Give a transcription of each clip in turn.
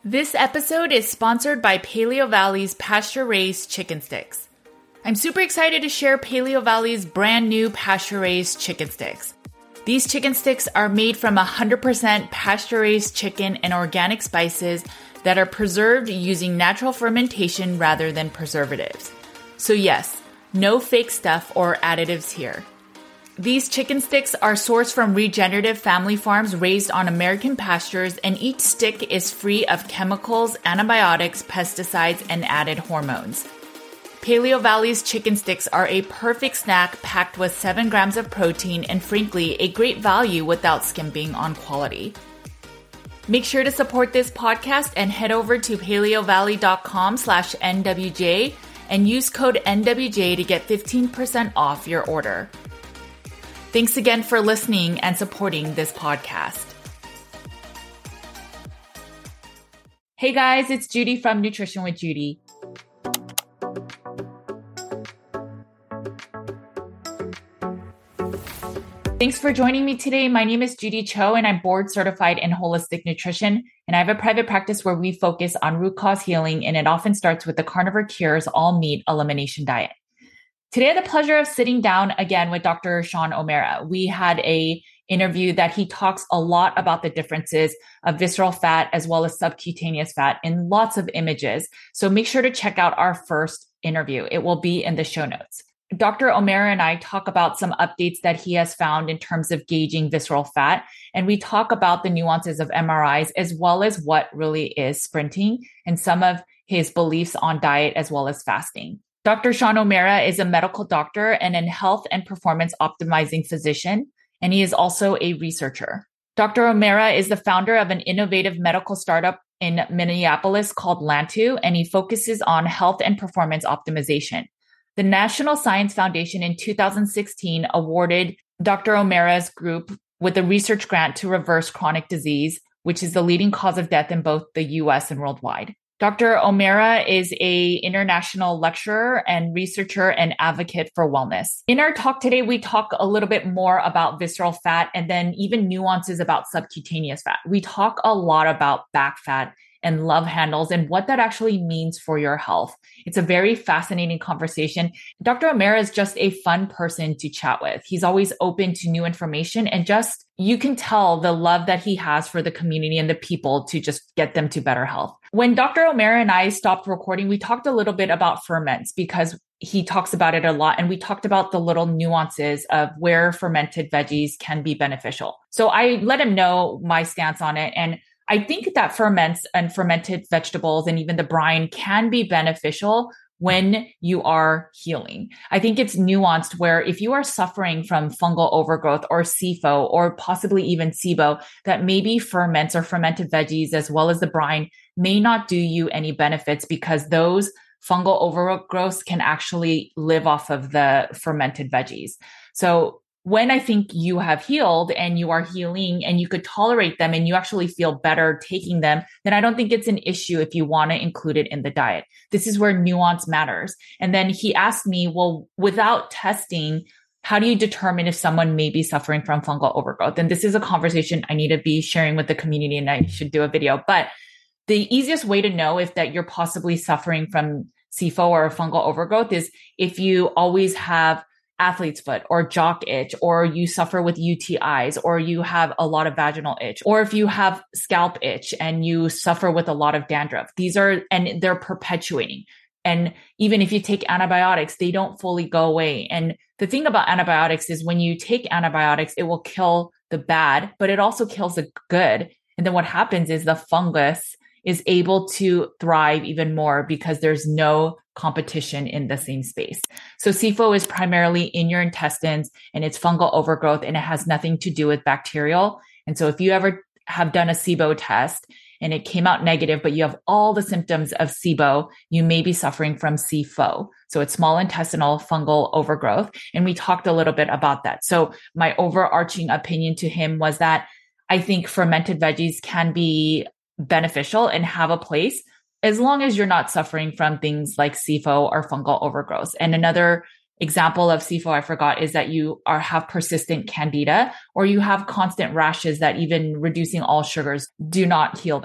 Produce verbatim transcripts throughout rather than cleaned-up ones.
This episode is sponsored by Paleo Valley's pasture-raised chicken sticks. I'm super excited to share Paleo Valley's brand new pasture-raised chicken sticks. These chicken sticks are made from one hundred percent pasture-raised chicken and organic spices that are preserved using natural fermentation rather than preservatives. So yes, no fake stuff or additives here. These chicken sticks are sourced from regenerative family farms raised on American pastures, and each stick is free of chemicals, antibiotics, pesticides, and added hormones. Paleo Valley's chicken sticks are a perfect snack packed with seven grams of protein and frankly, a great value without skimping on quality. Make sure to support this podcast and head over to paleovalley.com slash NWJ and use code N W J to get fifteen percent off your order. Thanks again for listening and supporting this podcast. Hey guys, it's Judy from Nutrition with Judy. Thanks for joining me today. My name is Judy Cho and I'm board certified in holistic nutrition. And I have a private practice where we focus on root cause healing, and it often starts with the Carnivore Cures all meat elimination diet. Today, I had the pleasure of sitting down again with Doctor Sean O'Mara. We had a interview that he talks a lot about the differences of visceral fat as well as subcutaneous fat in lots of images. So make sure to check out our first interview. It will be in the show notes. Doctor O'Mara and I talk about some updates that he has found in terms of gauging visceral fat. And we talk about the nuances of M R Is as well as what really is sprinting and some of his beliefs on diet as well as fasting. Doctor Sean O'Mara is a medical doctor and a health and performance optimizing physician, and he is also a researcher. Doctor O'Mara is the founder of an innovative medical startup in Minneapolis called Lantu, and he focuses on health and performance optimization. The National Science Foundation in two thousand sixteen awarded Doctor O'Mara's group with a research grant to reverse chronic disease, which is the leading cause of death in both the U S and worldwide. Doctor O'Mara is a international lecturer and researcher and advocate for wellness. In our talk today, we talk a little bit more about visceral fat and then even nuances about subcutaneous fat. We talk a lot about back fat and love handles and what that actually means for your health. It's a very fascinating conversation. Doctor O'Mara is just a fun person to chat with. He's always open to new information and just, you can tell the love that he has for the community and the people to just get them to better health. When Doctor O'Mara and I stopped recording, we talked a little bit about ferments because he talks about it a lot. And we talked about the little nuances of where fermented veggies can be beneficial. So I let him know my stance on it. And I think that ferments and fermented vegetables and even the brine can be beneficial when you are healing. I think it's nuanced where if you are suffering from fungal overgrowth or S I F O or possibly even S I B O, that maybe ferments or fermented veggies as well as the brine may not do you any benefits because those fungal overgrowths can actually live off of the fermented veggies. So when I think you have healed and you are healing and you could tolerate them and you actually feel better taking them, then I don't think it's an issue if you want to include it in the diet. This is where nuance matters. And then he asked me, well, without testing, how do you determine if someone may be suffering from fungal overgrowth? And this is a conversation I need to be sharing with the community and I should do a video. But the easiest way to know if that you're possibly suffering from S I F O or fungal overgrowth is if you always have athlete's foot or jock itch, or you suffer with U T Is, or you have a lot of vaginal itch, or if you have scalp itch and you suffer with a lot of dandruff. These are, and they're perpetuating. And even if you take antibiotics, they don't fully go away. And the thing about antibiotics is when you take antibiotics, it will kill the bad, but it also kills the good. And then what happens is the fungus is able to thrive even more because there's no competition in the same space. So S I F O is primarily in your intestines and it's fungal overgrowth and it has nothing to do with bacterial. And so if you ever have done a S I B O test and it came out negative, but you have all the symptoms of S I B O, you may be suffering from S I F O. So it's small intestinal fungal overgrowth. And we talked a little bit about that. So my overarching opinion to him was that I think fermented veggies can be beneficial and have a place as long as you're not suffering from things like S I F O or fungal overgrowth. And another example of S I F O I forgot is that you are have persistent candida or you have constant rashes that even reducing all sugars do not heal them.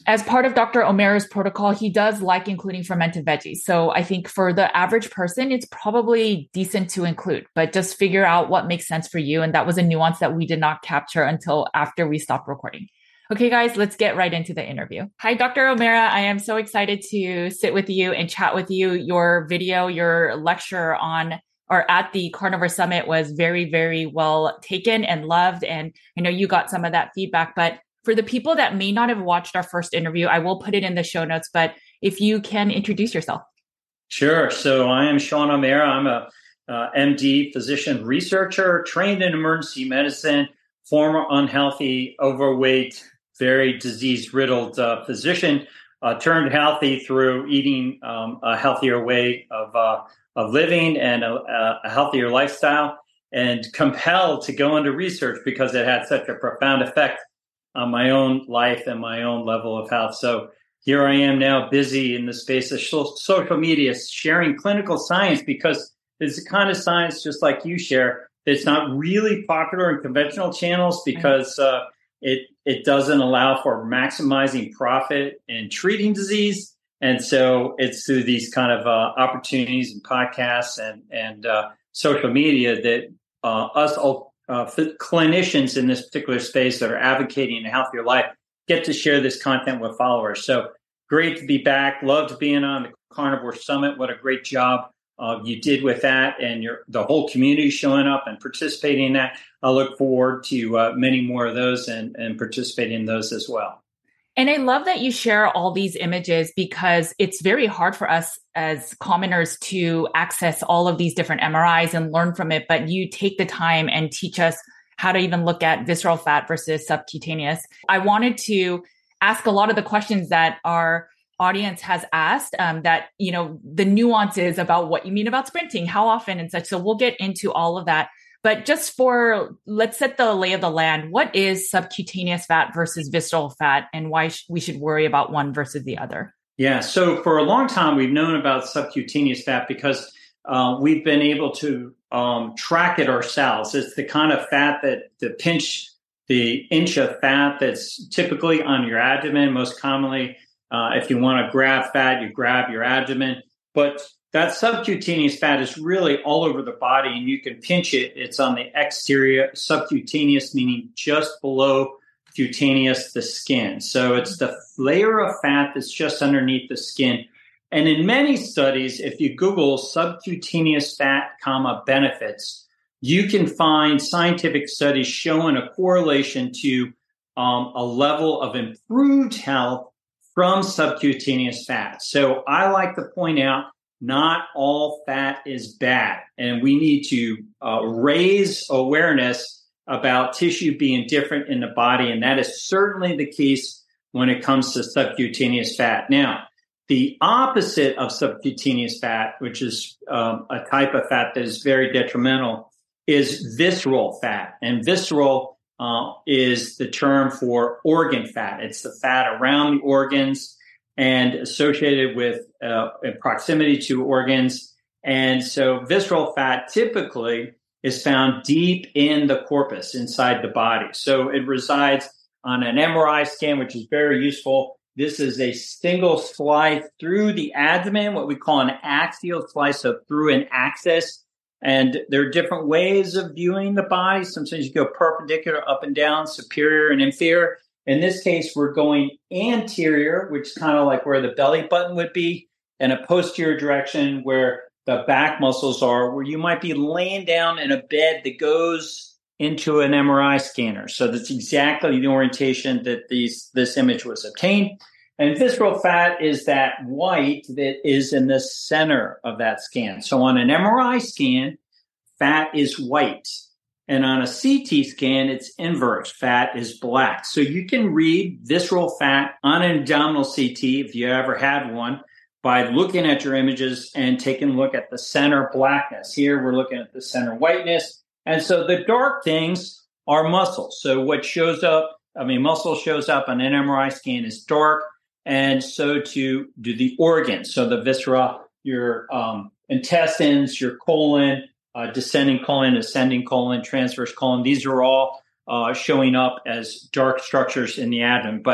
As part of Doctor O'Mara's protocol, he does like including fermented veggies. So I think for the average person, it's probably decent to include, but just figure out what makes sense for you. And that was a nuance that we did not capture until after we stopped recording. Okay, guys, let's get right into the interview. Hi, Doctor O'Mara. I am so excited to sit with you and chat with you. Your video, your lecture on or at the Carnivore Summit was very, very well taken and loved. And I know you got some of that feedback, but for the people that may not have watched our first interview, I will put it in the show notes, but if you can introduce yourself. Sure. So I am Sean O'Mara. I'm a uh, M D physician researcher, trained in emergency medicine, former unhealthy, overweight, very disease-riddled uh, physician, uh, turned healthy through eating um, a healthier way of, uh, of living and a, a healthier lifestyle, and compelled to go into research because it had such a profound effect on my own life and my own level of health. So here I am now busy in the space of social media, sharing clinical science, because it's the kind of science, just like you share, that's not really popular in conventional channels because uh, it it doesn't allow for maximizing profit in treating disease. And so it's through these kind of uh, opportunities and podcasts and, and uh, social media that uh, us all Uh, clinicians in this particular space that are advocating a healthier life get to share this content with followers. So great to be back. Loved being on the Carnivore Summit. What a great job uh, you did with that, and your the whole community showing up and participating in that. I look forward to uh, many more of those and, and participating in those as well. And I love that you share all these images because it's very hard for us as commoners to access all of these different M R Is and learn from it. But you take the time and teach us how to even look at visceral fat versus subcutaneous. I wanted to ask a lot of the questions that our audience has asked, um, that, you know, the nuances about what you mean about sprinting, how often and such. So we'll get into all of that. But just for, let's set the lay of the land. What is subcutaneous fat versus visceral fat, and why sh- we should worry about one versus the other? Yeah, so for a long time, we've known about subcutaneous fat because uh, we've been able to um, track it ourselves. It's the kind of fat that the pinch, the inch of fat that's typically on your abdomen. Most commonly, uh, if you want to grab fat, you grab your abdomen. But that subcutaneous fat is really all over the body, and you can pinch it. It's on the exterior, subcutaneous, meaning just below cutaneous, the skin. So it's the layer of fat that's just underneath the skin. And in many studies, if you Google subcutaneous fat, comma, benefits, you can find scientific studies showing a correlation to um, a level of improved health from subcutaneous fat. So I like to point out, not all fat is bad, and we need to uh, raise awareness about tissue being different in the body, and that is certainly the case when it comes to subcutaneous fat. Now, the opposite of subcutaneous fat, which is um, a type of fat that is very detrimental, is visceral fat, and visceral uh, is the term for organ fat. It's the fat around the organs and associated with uh, proximity to organs. And so visceral fat typically is found deep in the corpus, inside the body. So it resides on an M R I scan, which is very useful. This is a single slice through the abdomen, what we call an axial slice, so through an axis. And there are different ways of viewing the body. Sometimes you go perpendicular, up and down, superior and inferior. In this case, we're going anterior, which is kind of like where the belly button would be, and a posterior direction where the back muscles are, where you might be laying down in a bed that goes into an M R I scanner. So that's exactly the orientation that these this image was obtained. And visceral fat is that white that is in the center of that scan. So on an M R I scan, fat is white. And on a C T scan, it's inverse. Fat is black. So you can read visceral fat on an abdominal C T, if you ever had one, by looking at your images and taking a look at the center blackness. Here, we're looking at the center whiteness. And so the dark things are muscles. So what shows up, I mean, muscle shows up on an M R I scan is dark. And so too do the organs. So the viscera, your um, intestines, your colon, Uh, descending colon, ascending colon, transverse colon. These are all uh, showing up as dark structures in the abdomen. But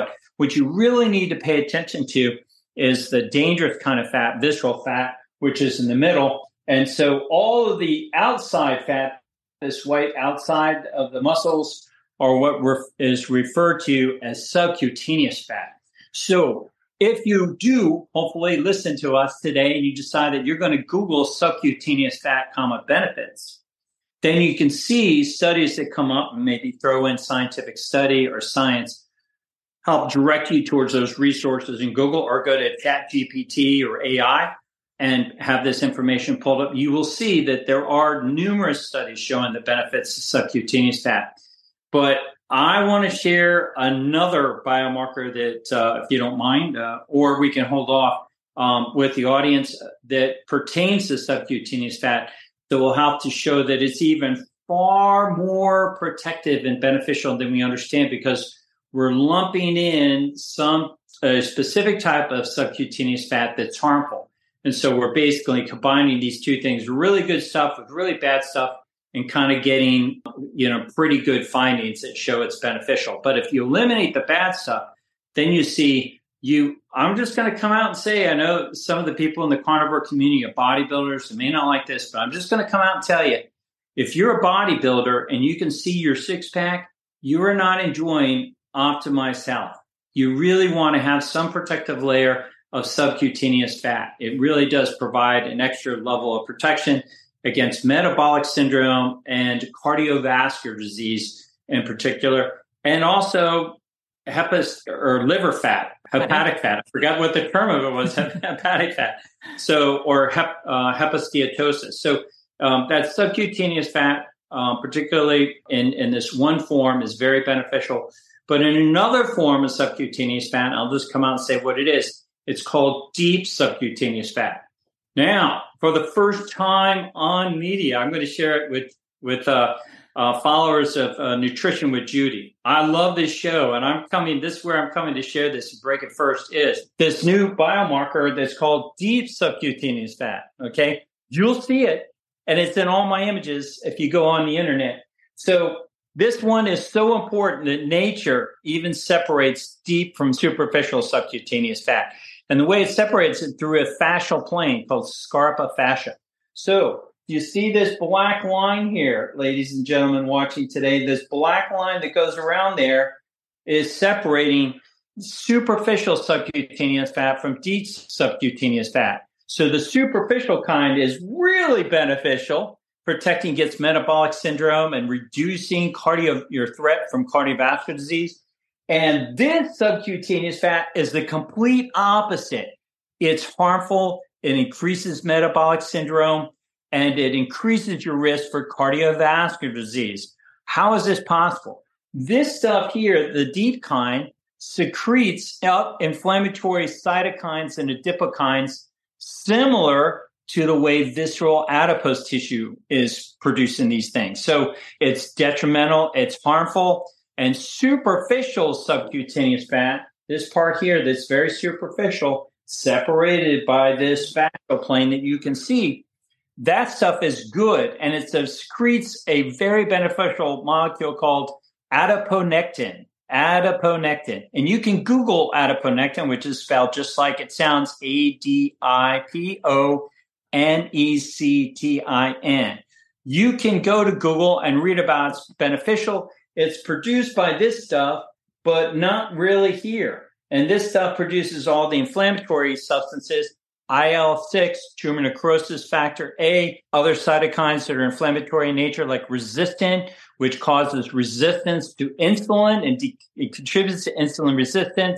What you really need to pay attention to is the dangerous kind of fat, visceral fat, which is in the middle. And so all of the outside fat, this white outside of the muscles, are what ref- is referred to as subcutaneous fat. So if you do hopefully listen to us today and you decide that you're going to Google subcutaneous fat, comma, benefits, then you can see studies that come up and maybe throw in scientific study or science, help direct you towards those resources in Google, or go to ChatGPT or A I and have this information pulled up. You will see that there are numerous studies showing the benefits of subcutaneous fat. But I want to share another biomarker that, uh, if you don't mind, uh, or we can hold off um, with the audience that pertains to subcutaneous fat that will help to show that it's even far more protective and beneficial than we understand, because we're lumping in some a specific type of subcutaneous fat that's harmful. And so we're basically combining these two things, really good stuff with really bad stuff, and kind of getting, you know, pretty good findings that show it's beneficial. But if you eliminate the bad stuff, then you see you, I'm just going to come out and say, I know some of the people in the carnivore community are bodybuilders and may not like this, but I'm just going to come out and tell you, if you're a bodybuilder and you can see your six pack, you are not enjoying optimized health. You really want to have some protective layer of subcutaneous fat. It really does provide an extra level of protection against metabolic syndrome and cardiovascular disease in particular, and also hepatic or liver fat, hepatic fat. I forgot what the term of it was, hepatic fat. So, or hep, uh, hepatosteatosis. So um, that subcutaneous fat, uh, particularly in, in this one form, is very beneficial. But in another form of subcutaneous fat, I'll just come out and say what it is. It's called deep subcutaneous fat. Now, for the first time on media, I'm going to share it with with uh, uh, followers of uh, Nutrition with Judy. I love this show, and I'm coming. This is where I'm coming to share this and break it first. Is this new biomarker that's called deep subcutaneous fat? Okay, you'll see it, and it's in all my images if you go on the internet. So this one is so important that nature even separates deep from superficial subcutaneous fat. And the way it separates it through a fascial plane called scarpa fascia. So you see this black line here, ladies and gentlemen watching today, this black line that goes around there is separating superficial subcutaneous fat from deep subcutaneous fat. So the superficial kind is really beneficial, protecting against metabolic syndrome and reducing cardio, your threat from cardiovascular disease. And this subcutaneous fat is the complete opposite. It's harmful. It increases metabolic syndrome, and it increases your risk for cardiovascular disease. How is this possible? This stuff here, the deep kind, secretes inflammatory cytokines and adipokines similar to the way visceral adipose tissue is producing these things. So it's detrimental, it's harmful. And superficial subcutaneous fat, this part here that's very superficial, separated by this fascial plane that you can see, that stuff is good. And it secretes a very beneficial molecule called adiponectin. Adiponectin. And you can Google adiponectin, which is spelled just like it sounds, A D I P O N E C T I N. You can go to Google and read about its beneficial. It's produced by this stuff, but not really here. And this stuff produces all the inflammatory substances, I L six, tumor necrosis factor A, other cytokines that are inflammatory in nature, like resistin, which causes resistance to insulin and de- it contributes to insulin resistance,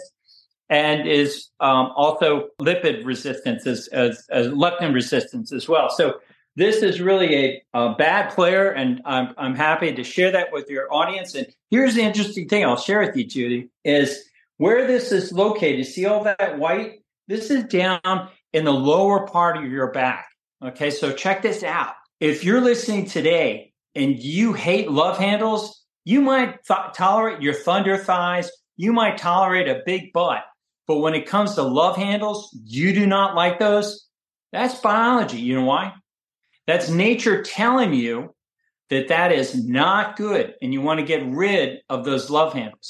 and is um, also lipid resistance as, as, as leptin resistance as well. So this is really a, a bad player, and I'm, I'm happy to share that with your audience. And here's the interesting thing I'll share with you, Judy, is where this is located. See all that white? This is down in the lower part of your back. Okay, so check this out. If you're listening today and you hate love handles, you might th- tolerate your thunder thighs. You might tolerate a big butt. But when it comes to love handles, you do not like those. That's biology. You know why? That's nature telling you that that is not good and you want to get rid of those love handles.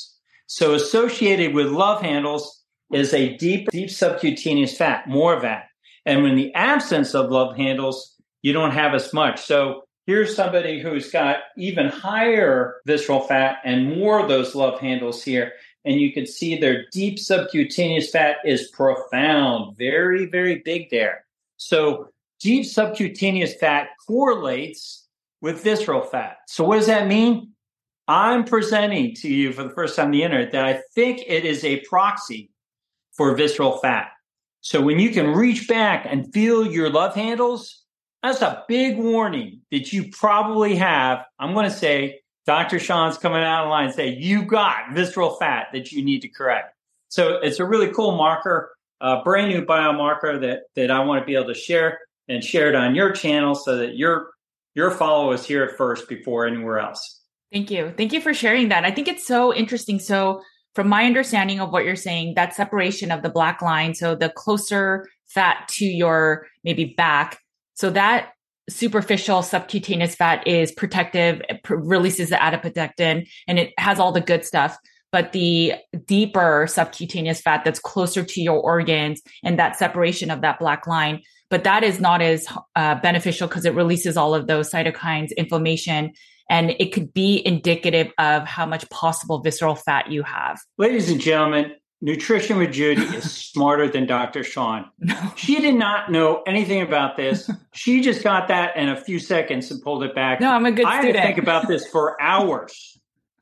So associated with love handles is a deep, deep subcutaneous fat, more of that. And in the absence of love handles, you don't have as much. So here's somebody who's got even higher visceral fat and more of those love handles here. And you can see their deep subcutaneous fat is profound, very, very big there. So deep subcutaneous fat correlates with visceral fat. So what does that mean? I'm presenting to you for the first time on the internet that I think it is a proxy for visceral fat. So when you can reach back and feel your love handles, that's a big warning that you probably have. I'm going to say, Doctor Sean's coming out of line and say, you got visceral fat that you need to correct. So it's a really cool marker, a brand new biomarker that, that I want to be able to share and share it on your channel so that your, your followers hear it first before anywhere else. Thank you. Thank you for sharing that. I think it's so interesting. So from my understanding of what you're saying, that separation of the black line, so the closer fat to your maybe back, so that superficial subcutaneous fat is protective, it pr- releases the adipodectin, and it has all the good stuff. But the deeper subcutaneous fat that's closer to your organs and that separation of that black line, but that is not as uh, beneficial because it releases all of those cytokines, inflammation, and it could be indicative of how much possible visceral fat you have. Ladies and gentlemen, Nutrition with Judy is smarter than Doctor Sean. No. She did not know anything about this. She just got that in a few seconds and pulled it back. No, I'm a good I student. had to think about this for hours.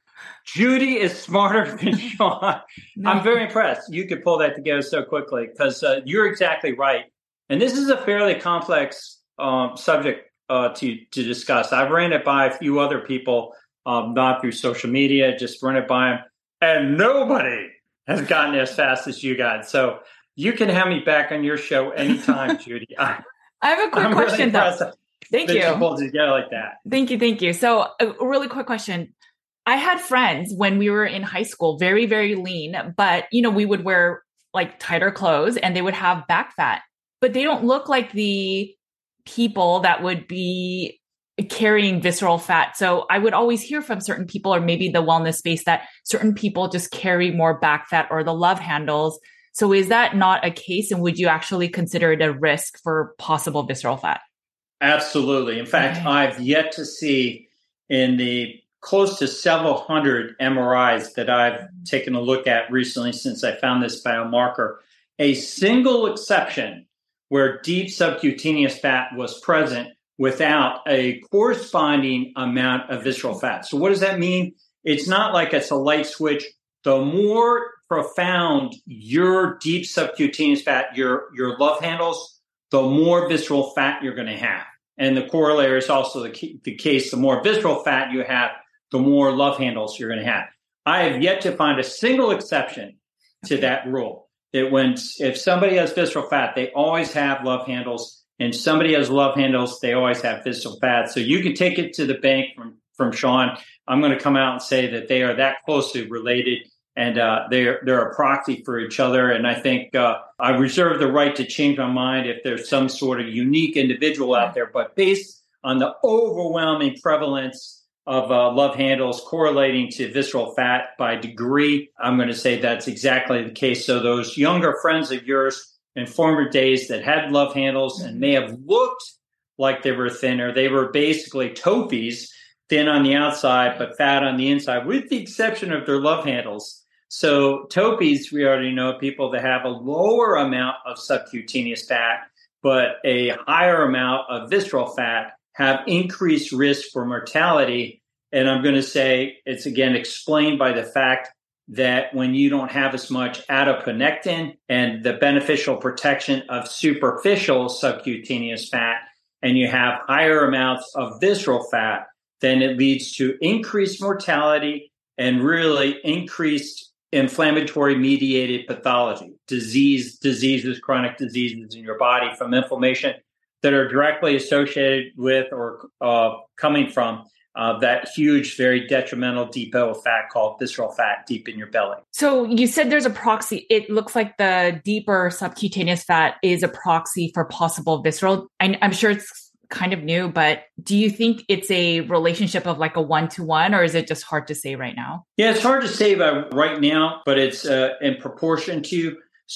Judy is smarter than Sean. No. I'm very impressed. You could pull that together so quickly because uh, you're exactly right. And this is a fairly complex um, subject uh, to, to discuss. I've ran it by a few other people, um, not through social media, just run it by them. And nobody has gotten as fast as you got. So you can have me back on your show anytime, Judy. I, I have a quick I'm question, really though. Thank that you. You pulled it together like that. Thank you. Thank you. So a really quick question. I had friends when we were in high school, very, very lean, but, you know, we would wear like tighter clothes and they would have back fat, but they don't look like the people that would be carrying visceral fat. So I would always hear from certain people, or maybe the wellness space, that certain people just carry more back fat or the love handles. So is that not a case? And would you actually consider it a risk for possible visceral fat? Absolutely. In fact, okay. I've yet to see in the close to several hundred M R Is that I've taken a look at recently since I found this biomarker, a single exception where deep subcutaneous fat was present without a corresponding amount of visceral fat. So what does that mean? It's not like it's a light switch. The more profound your deep subcutaneous fat, your, your love handles, the more visceral fat you're going to have. And the corollary is also the, key, the case. The more visceral fat you have, the more love handles you're going to have. I have yet to find a single exception to that rule. That when if somebody has visceral fat, they always have love handles. And somebody has love handles, they always have visceral fat. So you can take it to the bank from, from Sean. I'm going to come out and say that they are that closely related, and uh, they're they're a proxy for each other. And I think uh, I reserve the right to change my mind if there's some sort of unique individual out there. But based on the overwhelming prevalence of uh, love handles correlating to visceral fat by degree, I'm going to say that's exactly the case. So those younger friends of yours in former days that had love handles and may have looked like they were thinner, they were basically topies, thin on the outside, but fat on the inside, with the exception of their love handles. So topies, we already know, people that have a lower amount of subcutaneous fat, but a higher amount of visceral fat, have increased risk for mortality. And I'm going to say it's, again, explained by the fact that when you don't have as much adiponectin and the beneficial protection of superficial subcutaneous fat, and you have higher amounts of visceral fat, then it leads to increased mortality and really increased inflammatory mediated pathology, disease, diseases, chronic diseases in your body from inflammation that are directly associated with or uh, coming from uh, that huge, very detrimental depot of fat called visceral fat deep in your belly. So you said there's a proxy. It looks like the deeper subcutaneous fat is a proxy for possible visceral. I, I'm sure it's kind of new, but do you think it's a relationship of like a one-to-one, or is it just hard to say right now? Yeah, it's hard to say about right now, but it's uh, in proportion to.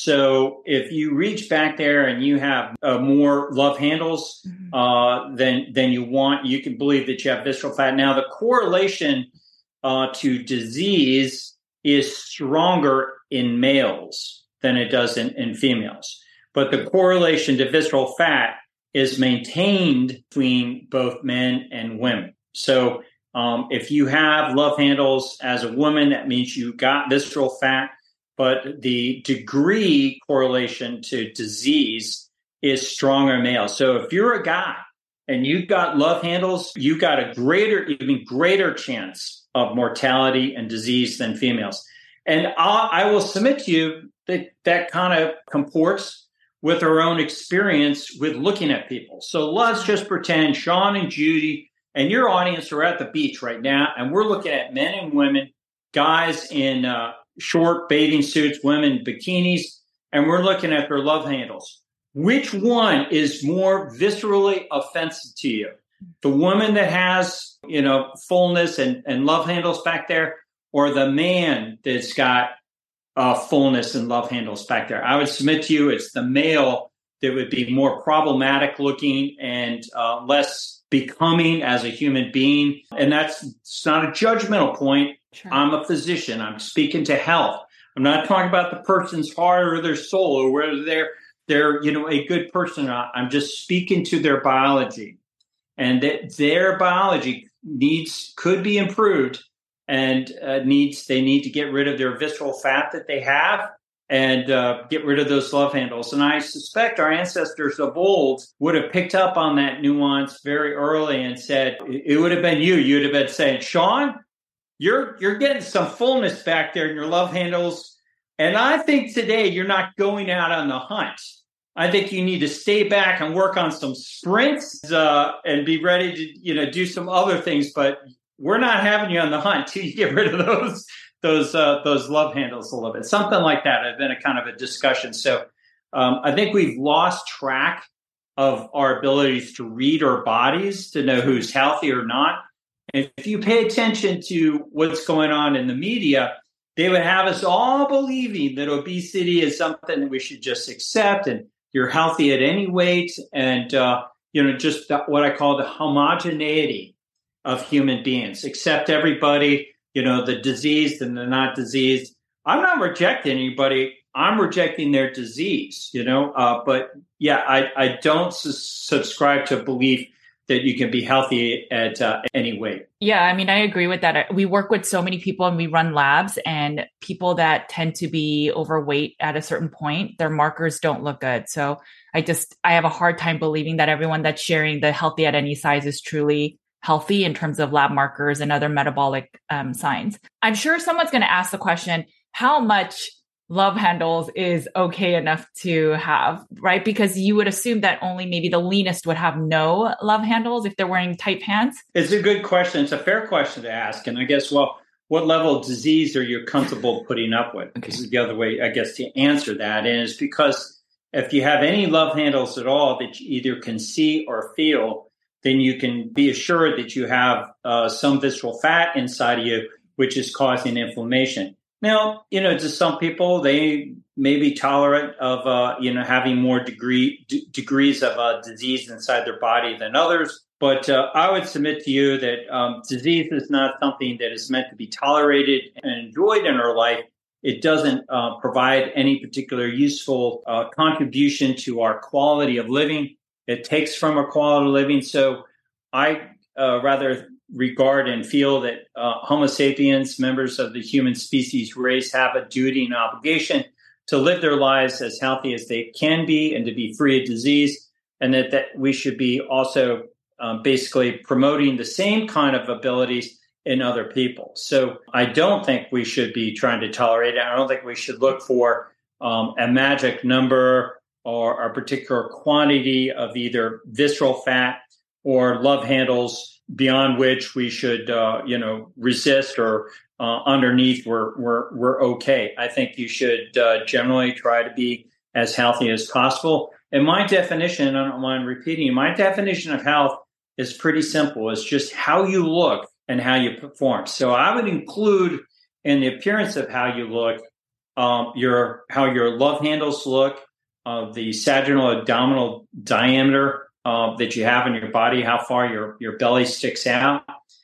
So if you reach back there and you have uh, more love handles mm-hmm. uh, than than you want, you can believe that you have visceral fat. Now, the correlation uh, to disease is stronger in males than it does in, in females. But the correlation to visceral fat is maintained between both men and women. So um, if you have love handles as a woman, that means you got visceral fat. But the degree correlation to disease is stronger in males. So if you're a guy and you've got love handles, you've got a greater, even greater chance of mortality and disease than females. And I'll, I will submit to you that that kind of comports with our own experience with looking at people. So let's just pretend Sean and Judy and your audience are at the beach right now, and we're looking at men and women, guys in uh, short bathing suits, women bikinis, and we're looking at their love handles. Which one is more viscerally offensive to you? The woman that has, you know, fullness and, and love handles back there, or the man that's got uh, fullness and love handles back there? I would submit to you it's the male that would be more problematic looking and uh, less becoming as a human being. And that's it's not a judgmental point. Sure. I'm a physician. I'm speaking to health. I'm not talking about the person's heart or their soul or whether they're, they're you know, a good person or not. I'm just speaking to their biology. And that their biology needs could be improved and uh, needs they need to get rid of their visceral fat that they have and uh, get rid of those love handles. And I suspect our ancestors of old would have picked up on that nuance very early and said, it would have been you. You'd have been saying, Sean, you're you're getting some fullness back there in your love handles. And I think today you're not going out on the hunt. I think you need to stay back and work on some sprints uh, and be ready to, you know, do some other things. But we're not having you on the hunt till you get rid of those those uh, those love handles a little bit. Something like that has been a kind of a discussion. So um, I think we've lost track of our abilities to read our bodies to know who's healthy or not. And if you pay attention to what's going on in the media, they would have us all believing that obesity is something that we should just accept and you're healthy at any weight, and uh, you know, just the, what I call the homogeneity of human beings. Accept everybody, you know, the diseased and the not diseased. I'm not rejecting anybody. I'm rejecting their disease, you know. Uh, but yeah, I, I don't su- subscribe to a belief that you can be healthy at uh, any weight. Yeah, I mean, I agree with that. We work with so many people and we run labs, and people that tend to be overweight at a certain point, their markers don't look good. So I just, I have a hard time believing that everyone that's sharing the healthy at any size is truly healthy in terms of lab markers and other metabolic um, signs. I'm sure someone's going to ask the question, how much love handles is okay enough to have, right? Because you would assume that only maybe the leanest would have no love handles if they're wearing tight pants. It's a good question. It's a fair question to ask. And I guess, well, what level of disease are you comfortable putting up with? Okay. This is the other way, I guess, to answer that. And it's because if you have any love handles at all that you either can see or feel, then you can be assured that you have uh, some visceral fat inside of you, which is causing inflammation. Now, you know, to some people, they may be tolerant of, uh, you know, having more degree d- degrees of uh, disease inside their body than others. But uh, I would submit to you that um, disease is not something that is meant to be tolerated and enjoyed in our life. It doesn't uh, provide any particular useful uh, contribution to our quality of living. It takes from our quality of living. So I uh, rather regard and feel that uh, Homo sapiens, members of the human species race, have a duty and obligation to live their lives as healthy as they can be and to be free of disease, and that, that we should be also um, basically promoting the same kind of abilities in other people. So I don't think we should be trying to tolerate it. I don't think we should look for um, a magic number or a particular quantity of either visceral fat or love handles beyond which we should, uh, you know, resist, or uh, underneath we're we're we're okay. I think you should uh, generally try to be as healthy as possible. and my definition, I don't mind repeating, my definition of health is pretty simple. It's just how you look and how you perform. So I would include in the appearance of how you look, um, your how your love handles look, uh, the sagittal abdominal diameter uh, that you have in your body, how far your, your belly sticks out,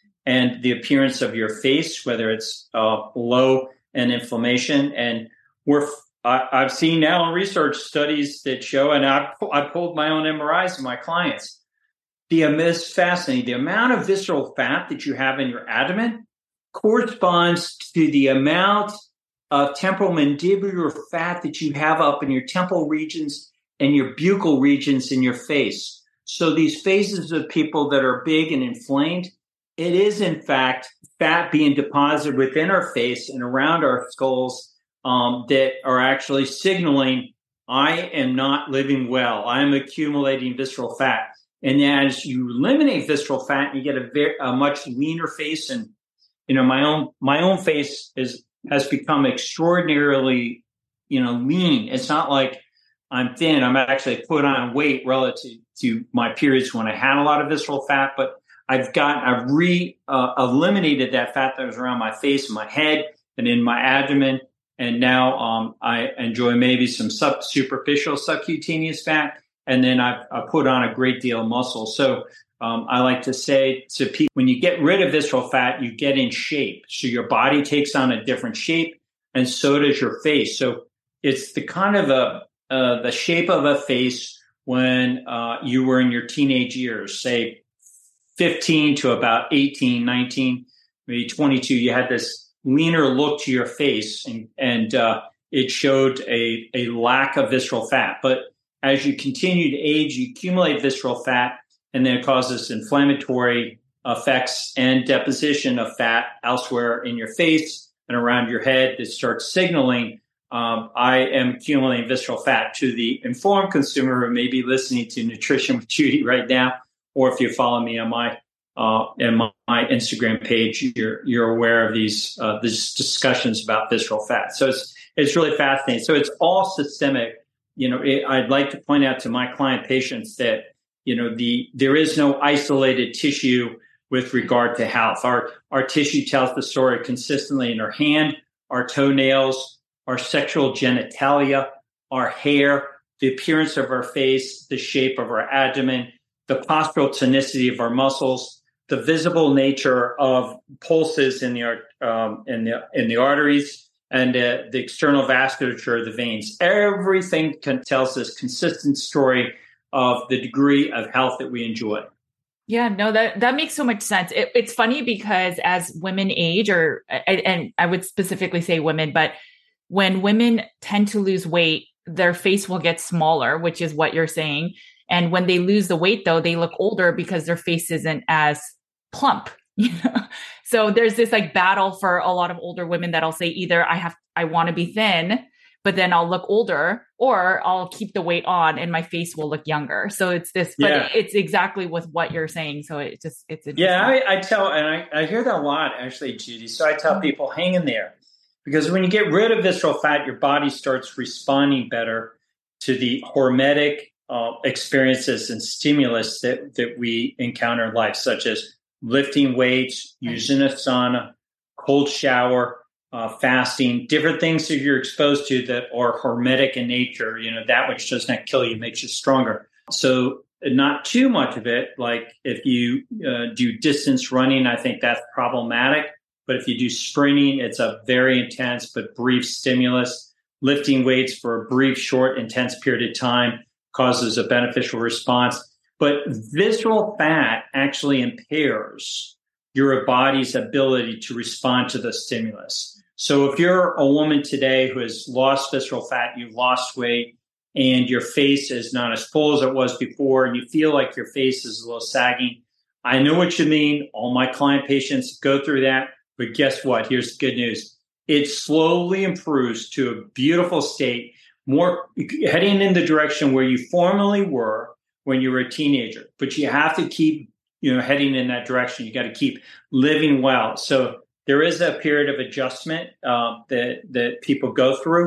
and the appearance of your face, whether it's uh, low in inflammation. And we're I, I've seen now in research studies that show, and I I pulled my own M R Is of my clients. The it's fascinating. The amount of visceral fat that you have in your abdomen corresponds to the amount of temporal mandibular fat that you have up in your temple regions and your buccal regions in your face. So these faces of people that are big and inflamed, it is in fact fat being deposited within our face and around our skulls um, that are actually signaling, I am not living well. I am accumulating visceral fat. And as you eliminate visceral fat, you get a, very, a much leaner face. And you know, my own my own face is has become extraordinarily, you know, lean. It's not like I'm thin. I'm actually put on weight relative to my periods when I had a lot of visceral fat. But I've got I've re uh, eliminated that fat that was around my face, my head, and in my abdomen. And now um, I enjoy maybe some sub superficial subcutaneous fat. And then I've, I put on a great deal of muscle. So um, I like to say to people, when you get rid of visceral fat, you get in shape. So your body takes on a different shape, and so does your face. So it's the kind of a uh, the shape of a face when uh, you were in your teenage years, say fifteen to about eighteen, nineteen, maybe twenty-two. You had this leaner look to your face, and and uh, it showed a a lack of visceral fat, but as you continue to age, you accumulate visceral fat, and then it causes inflammatory effects and deposition of fat elsewhere in your face and around your head that starts signaling, um, I am accumulating visceral fat. To the informed consumer who may be listening to Nutrition with Judy right now, or if you follow me on my uh, in my, my Instagram page, you're you're aware of these uh, these discussions about visceral fat. So it's it's really fascinating. So it's all systemic. You know, it, I'd like to point out to my client patients that, you know, the there is no isolated tissue with regard to health. Our our tissue tells the story consistently in our hand, our toenails, our sexual genitalia, our hair, the appearance of our face, the shape of our abdomen, the postural tonicity of our muscles, the visible nature of pulses in the um, in the in the arteries, and uh, the external vasculature of the veins. Everything can, tells this consistent story of the degree of health that we enjoy. Yeah, no, that, that makes so much sense. It, it's funny because as women age, or, and I would specifically say women, but when women tend to lose weight, their face will get smaller, which is what you're saying. And when they lose the weight, though, they look older because their face isn't as plump. You know? So there's this like battle for a lot of older women that'll say either I have, I want to be thin, but then I'll look older, or I'll keep the weight on and my face will look younger. So it's this, but yeah. It's exactly with what you're saying. So it just, it's, yeah, I, I tell, and I, I hear that a lot actually, Judy. So I tell mm-hmm. people, hang in there, because when you get rid of visceral fat, your body starts responding better to the hormetic uh, experiences and stimulus that, that we encounter in life, such as lifting weights, using a sauna, cold shower, uh, fasting, different things that you're exposed to that are hormetic in nature. You know, that which does not kill you makes you stronger. So not too much of it. Like if you uh, do distance running, I think that's problematic. But if you do sprinting, it's a very intense but brief stimulus. Lifting weights for a brief, short, intense period of time causes a beneficial response. But visceral fat actually impairs your body's ability to respond to the stimulus. So if you're a woman today who has lost visceral fat, you've lost weight, and your face is not as full as it was before, and you feel like your face is a little sagging, I know what you mean. All my client patients go through that. But guess what? Here's the good news. It slowly improves to a beautiful state, more heading in the direction where you formerly were when you were a teenager. But you have to keep, you know, heading in that direction. You got to keep living well. So there is a period of adjustment uh, that that people go through.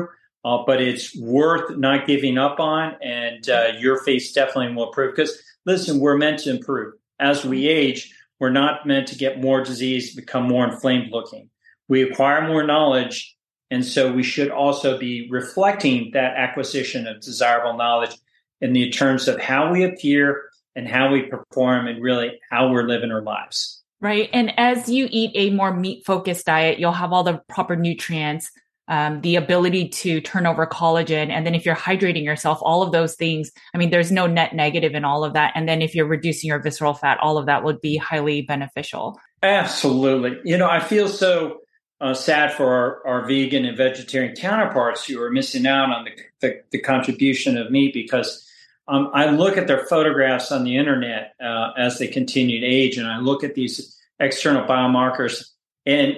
uh, but it's worth not giving up on. And uh, your face definitely will improve. Because listen, we're meant to improve. As we age, we're not meant to get more disease, become more inflamed looking. We acquire more knowledge. And so we should also be reflecting that acquisition of desirable knowledge in the terms of how we appear and how we perform and really how we're living our lives. Right. And as you eat a more meat-focused diet, you'll have all the proper nutrients, um, the ability to turn over collagen. And then if you're hydrating yourself, all of those things, I mean, there's no net negative in all of that. And then if you're reducing your visceral fat, all of that would be highly beneficial. Absolutely. You know, I feel so uh, sad for our, our vegan and vegetarian counterparts who are missing out on the, the, the contribution of meat, because Um, I look at their photographs on the internet uh, as they continue to age, and I look at these external biomarkers, and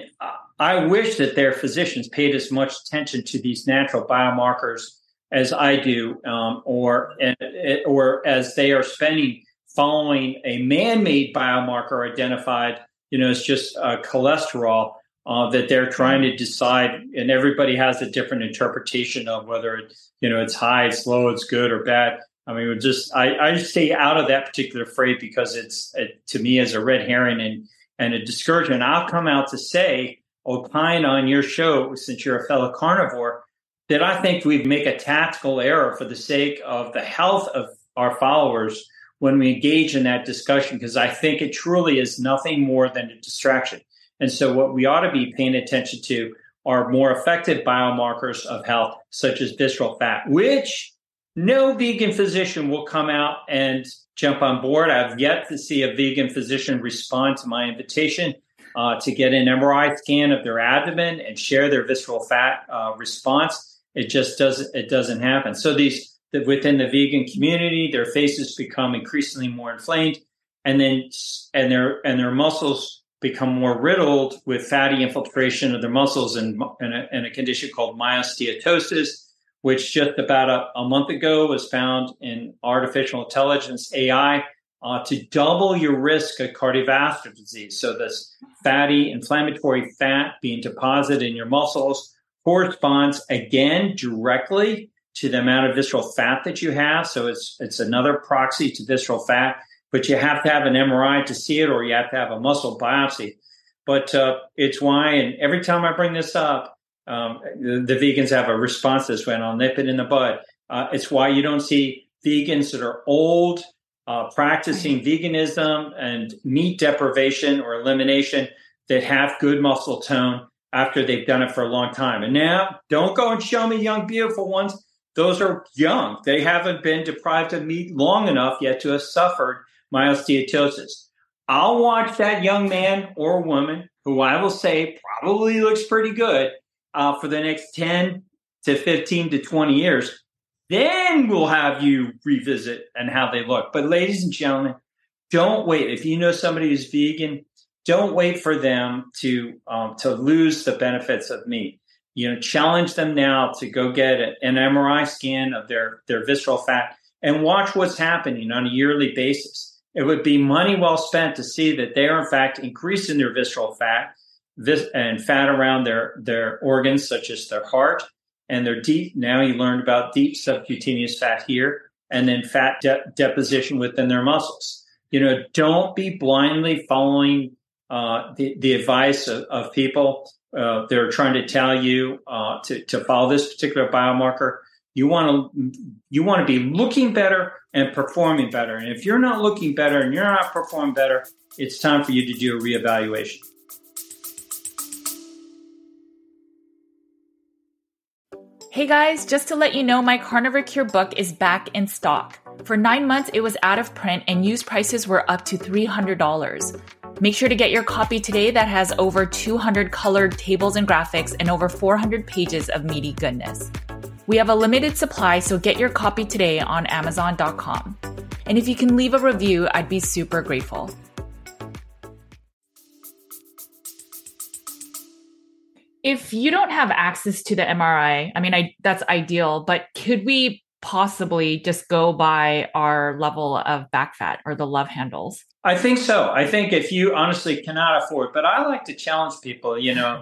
I wish that their physicians paid as much attention to these natural biomarkers as I do, um, or or as they are spending following a man-made biomarker identified, you know, it's just uh, cholesterol uh, that they're trying to decide, and everybody has a different interpretation of whether it, you know, it's high, it's low, it's good or bad. I mean, it just I, I just stay out of that particular fray because it's it, to me as a red herring and and a discouragement. I'll come out to say, opine on your show, since you're a fellow carnivore, that I think we make a tactical error for the sake of the health of our followers when we engage in that discussion, because I think it truly is nothing more than a distraction. And so what we ought to be paying attention to are more effective biomarkers of health, such as visceral fat, which no vegan physician will come out and jump on board. I've yet to see a vegan physician respond to my invitation uh, to get an M R I scan of their abdomen and share their visceral fat uh, response. It just doesn't. It doesn't happen. So these the, within the vegan community, their faces become increasingly more inflamed, and then and their and their muscles become more riddled with fatty infiltration of their muscles, and in, in, a, in a condition called myosteatosis, which just about a, a month ago was found in artificial intelligence, A I, uh, to double your risk of cardiovascular disease. So this fatty inflammatory fat being deposited in your muscles corresponds again directly to the amount of visceral fat that you have. So it's it's another proxy to visceral fat, but you have to have an M R I to see it, or you have to have a muscle biopsy. But uh, it's why, and every time I bring this up, Um, the, the vegans have a response to this way, and I'll nip it in the bud. Uh, it's why you don't see vegans that are old, uh, practicing veganism and meat deprivation or elimination that have good muscle tone after they've done it for a long time. And now, don't go and show me young, beautiful ones. Those are young. They haven't been deprived of meat long enough yet to have suffered myosteatosis. I'll watch that young man or woman, who I will say probably looks pretty good, Uh, for the next ten to fifteen to twenty years, then we'll have you revisit and how they look. But ladies and gentlemen, don't wait. If you know somebody who's vegan, don't wait for them to um, to lose the benefits of meat. You know, challenge them now to go get an M R I scan of their, their visceral fat and watch what's happening on a yearly basis. It would be money well spent to see that they are in fact increasing their visceral fat This, and fat around their, their organs, such as their heart and their deep. Now you learned about deep subcutaneous fat here, and then fat de- deposition within their muscles. You know, don't be blindly following uh, the, the advice of, of people uh, that are trying to tell you uh, to, to follow this particular biomarker. You want to you want to be looking better and performing better. And if you're not looking better and you're not performing better, it's time for you to do a reevaluation. Hey guys, just to let you know, my Carnivore Cure book is back in stock. For nine months, it was out of print and used prices were up to three hundred dollars. Make sure to get your copy today that has over two hundred colored tables and graphics and over four hundred pages of meaty goodness. We have a limited supply, so get your copy today on amazon dot com. And if you can leave a review, I'd be super grateful. If you don't have access to the M R I, I mean, I, that's ideal, but could we possibly just go by our level of back fat or the love handles? I think so. I think if you honestly cannot afford, but I like to challenge people, you know,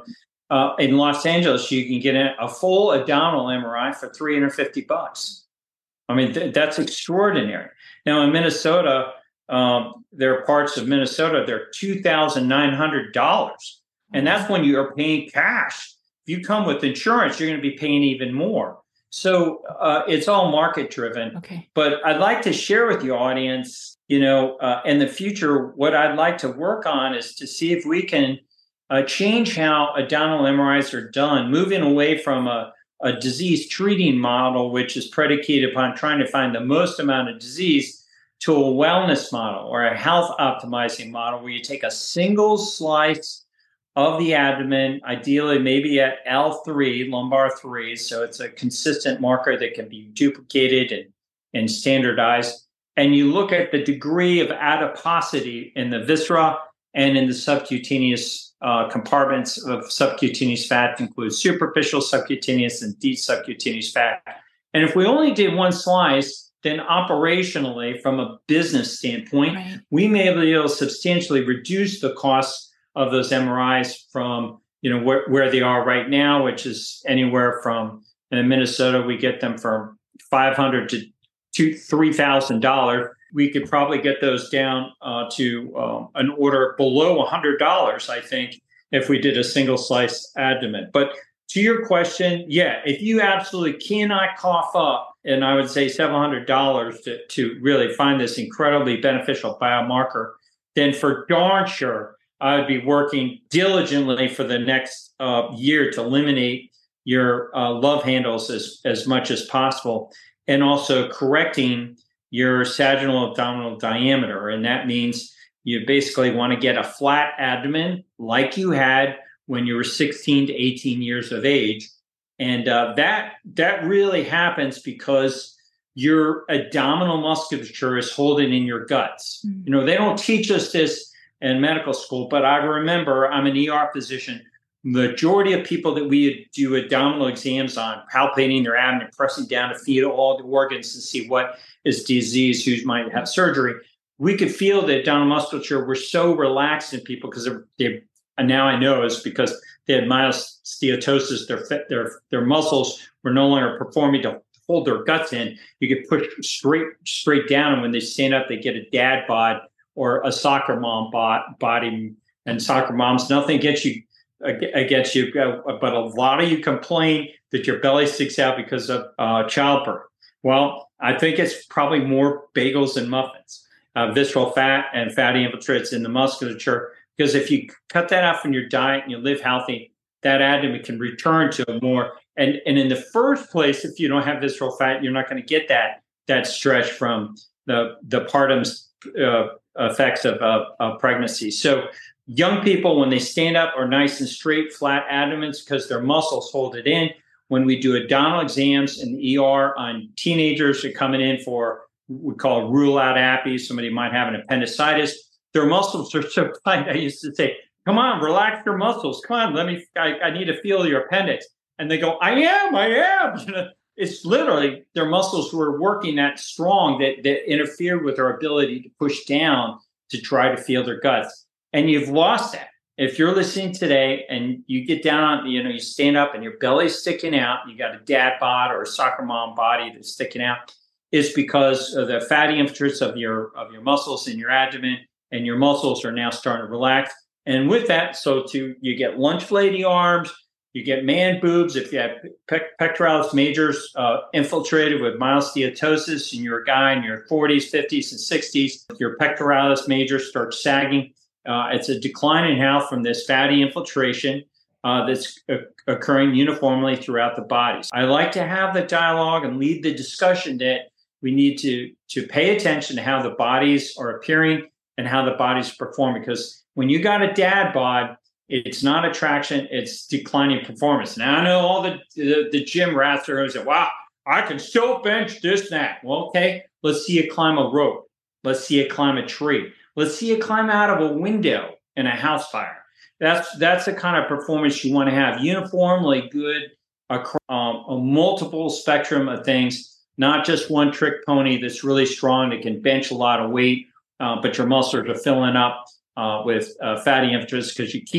uh, in Los Angeles, you can get a, a full abdominal M R I for three hundred fifty bucks. I mean, th- that's extraordinary. Now in Minnesota, um, there are parts of Minnesota, they're two thousand nine hundred dollars. And that's when you are paying cash. If you come with insurance, you're going to be paying even more. So uh, it's all market driven. Okay. But I'd like to share with your audience, you know, uh, in the future, what I'd like to work on is to see if we can uh, change how abdominal M R Is are done, moving away from a, a disease treating model, which is predicated upon trying to find the most amount of disease, to a wellness model or a health optimizing model where you take a single slice of the abdomen, ideally maybe at L three, lumbar three. So it's a consistent marker that can be duplicated and, and standardized. And you look at the degree of adiposity in the viscera and in the subcutaneous uh, compartments of subcutaneous fat, includes superficial subcutaneous and deep subcutaneous fat. And if we only did one slice, then operationally, from a business standpoint, right, we may be able to substantially reduce the costs of those M R Is from, you know, where, where they are right now, which is anywhere from, in Minnesota, we get them for five hundred dollars to three thousand dollars. We could probably get those down uh, to um, an order below one hundred dollars, I think, if we did a single slice abdomen. But to your question, yeah, if you absolutely cannot cough up, and I would say seven hundred dollars to, to really find this incredibly beneficial biomarker, then for darn sure, I would be working diligently for the next uh, year to eliminate your uh, love handles as, as much as possible, and also correcting your sagittal abdominal diameter. And that means you basically want to get a flat abdomen like you had when you were sixteen to eighteen years of age. And uh, that that really happens because your abdominal musculature is holding in your guts. Mm-hmm. You know, they don't teach us this in medical school, but I remember, I'm an E R physician, majority of people that we do abdominal exams on, palpating their abdomen, pressing down to feel all the organs and see what is disease, who might have surgery. We could feel the abdominal musculature were so relaxed in people because they're, they, and now I know it's because they had myosteatosis. Their their their muscles were no longer performing to hold their guts in. You could push straight straight down, and when they stand up, they get a dad bod or a soccer mom body. And soccer moms, nothing against you, against you, but a lot of you complain that your belly sticks out because of uh, childbirth. Well, I think it's probably more bagels and muffins, uh, visceral fat and fatty infiltrates in the musculature. Because if you cut that out from your diet and you live healthy, that abdomen can return to a more, and, and in the first place, if you don't have visceral fat, you're not going to get that that stretch from the, the partum's uh, effects of, of, of pregnancy. So young people, when they stand up, are nice and straight, flat abdomens because their muscles hold it in. When we do abdominal exams in the E R on teenagers who are coming in for what we call rule out appy, somebody might have an appendicitis, their muscles are so tight. I used to say, come on, relax your muscles. Come on, let me, I, I need to feel your appendix. And they go, I am, I am. You know, it's literally their muscles were working that strong that, that interfered with their ability to push down to try to feel their guts. And you've lost that. If you're listening today and you get down on, you know, you stand up and your belly's sticking out, you got a dad bod or a soccer mom body that's sticking out, it's because of the fatty infiltrates of your of your muscles in your abdomen, and your muscles are now starting to relax. And with that, so to you get lunch lady arms, you get man boobs. If you have pec- pectoralis majors uh, infiltrated with myosteatosis, and you're a guy in your forties, fifties, and sixties, your pectoralis major starts sagging. Uh, it's a decline in health from this fatty infiltration uh, that's uh, occurring uniformly throughout the bodies. I like to have the dialogue and lead the discussion that we need to, to pay attention to how the bodies are appearing and how the bodies perform. Because when you got a dad bod, it's not attraction, it's declining performance. Now, I know all the, the, the gym rats are going to say, wow, I can still bench this and that. Well, okay, let's see you climb a rope. Let's see you climb a tree. Let's see you climb out of a window in a house fire. That's that's the kind of performance you want to have. Uniformly good, across, um, a multiple spectrum of things, not just one trick pony that's really strong that can bench a lot of weight, uh, but your muscles are filling up uh, with uh, fatty infiltrates because you keep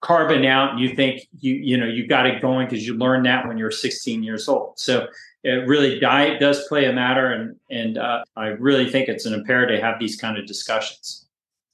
carbon out and you think you you know you got it going because you learned that when you're sixteen years old. So it really, diet does play a matter, and and uh, I really think it's an imperative to have these kind of discussions.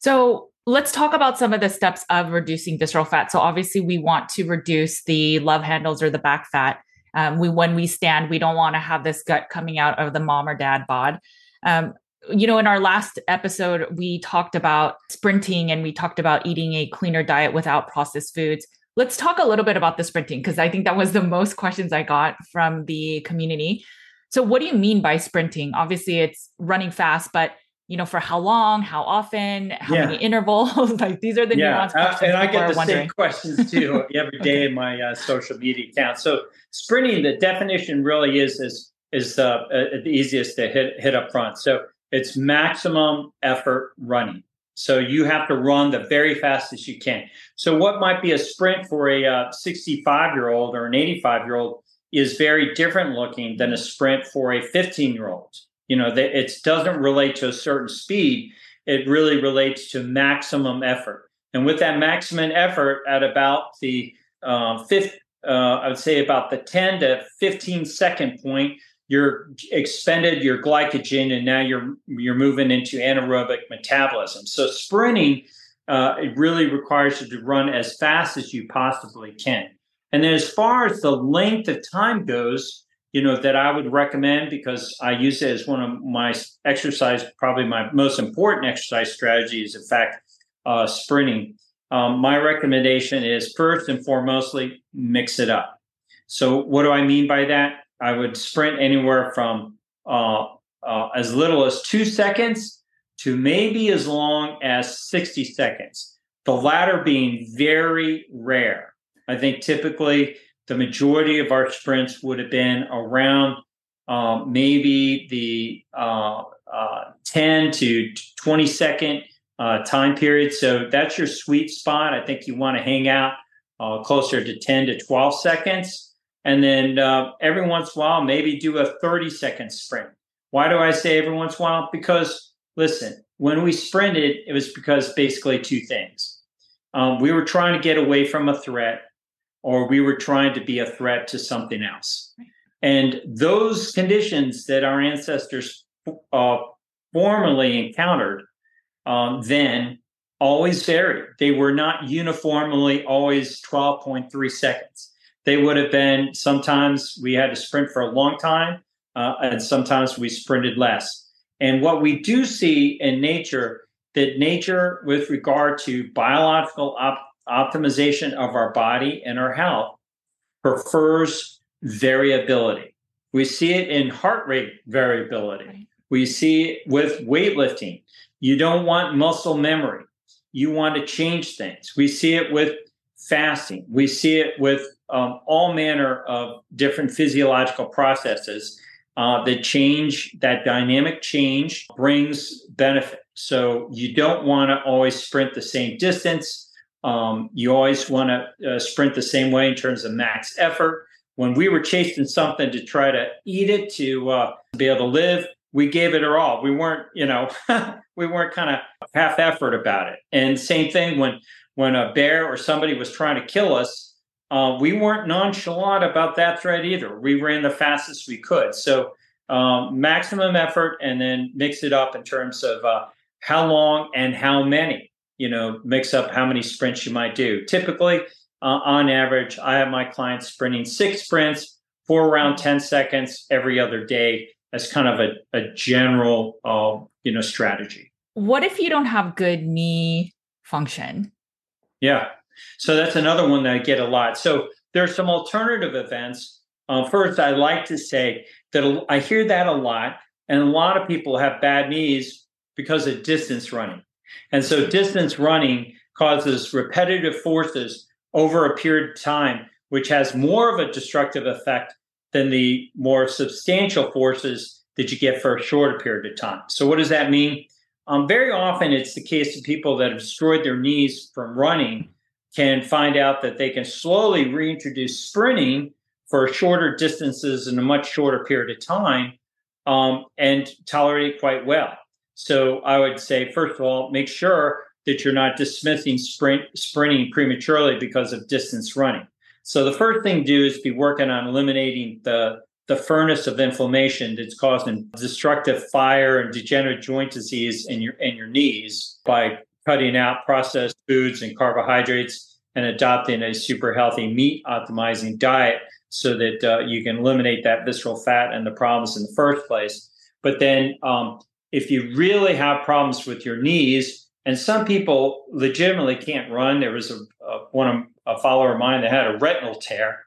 So let's talk about some of the steps of reducing visceral fat. So obviously we want to reduce the love handles or the back fat. Um, we when we stand, we don't want to have this gut coming out of the mom or dad bod. Um, you know, in our last episode, we talked about sprinting and we talked about eating a cleaner diet without processed foods. Let's talk a little bit about the sprinting, because I think that was the most questions I got from the community. So what do you mean by sprinting? Obviously, it's running fast, but you know, for how long, how often, how yeah. many intervals? Like these are the yeah. nuanced questions. Uh, and I get the wondering. same questions too every day okay. in my uh, social media account. So sprinting, the definition really is is is uh, uh, the easiest to hit hit up front. So it's maximum effort running. So you have to run the very fastest you can. So what might be a sprint for a uh, sixty-five-year-old or an eighty-five-year-old is very different looking than a sprint for a fifteen-year-old. You know, it doesn't relate to a certain speed. It really relates to maximum effort. And with that maximum effort at about the uh, fifth, uh, I would say about the ten to fifteen second point, you're expended your glycogen, and now you're you're moving into anaerobic metabolism. So sprinting, uh, it really requires you to run as fast as you possibly can. And then as far as the length of time goes, you know, that I would recommend, because I use it as one of my exercise, probably my most important exercise strategies, in fact, uh, sprinting. Um, my recommendation is first and foremostly mix it up. So what do I mean by that? I would sprint anywhere from uh, uh, as little as two seconds to maybe as long as sixty seconds. The latter being very rare. I think typically the majority of our sprints would have been around uh, maybe the uh, uh, ten to twenty second uh, time period. So that's your sweet spot. I think you want to hang out uh, closer to ten to twelve seconds. And then uh, every once in a while, maybe do a thirty second sprint. Why do I say every once in a while? Because, listen, when we sprinted, it was because basically two things. Um, we were trying to get away from a threat, or we were trying to be a threat to something else. And those conditions that our ancestors uh, formerly encountered um, then always varied. They were not uniformly always twelve point three seconds. They would have been, sometimes we had to sprint for a long time, uh, and sometimes we sprinted less. And what we do see in nature, that nature, with regard to biological op- optimization of our body and our health, prefers variability. We see it in heart rate variability. We see it with weightlifting. You don't want muscle memory. You want to change things. We see it with fasting. We see it with um, all manner of different physiological processes uh, that change, that dynamic change brings benefit. So you don't want to always sprint the same distance. Um, you always want to uh, sprint the same way in terms of max effort. When we were chasing something to try to eat it, to uh, be able to live, we gave it our all. We weren't, you know, we weren't kind of half effort about it. And same thing when when a bear or somebody was trying to kill us, uh, we weren't nonchalant about that threat either. We ran the fastest we could. So um, maximum effort, and then mix it up in terms of uh, how long and how many. You know, mix up how many sprints you might do. Typically, uh, on average, I have my clients sprinting six sprints for around ten seconds every other day as kind of a, a general, uh, you know, strategy. What if you don't have good knee function? Yeah. So that's another one that I get a lot. So there's some alternative events. Uh, first, I like to say that I hear that a lot, and a lot of people have bad knees because of distance running. And so distance running causes repetitive forces over a period of time, which has more of a destructive effect than the more substantial forces that you get for a shorter period of time. So what does that mean? Um, very often it's the case of people that have destroyed their knees from running can find out that they can slowly reintroduce sprinting for shorter distances in a much shorter period of time um, and tolerate it quite well. So I would say, first of all, make sure that you're not dismissing sprint, sprinting prematurely because of distance running. So the first thing to do is be working on eliminating the, the furnace of inflammation that's causing destructive fire and degenerative joint disease in your in your knees by cutting out processed foods and carbohydrates and adopting a super healthy meat optimizing diet so that uh, you can eliminate that visceral fat and the problems in the first place. But then um, if you really have problems with your knees, and some people legitimately can't run, there was a, a one of a follower of mine that had a retinal tear.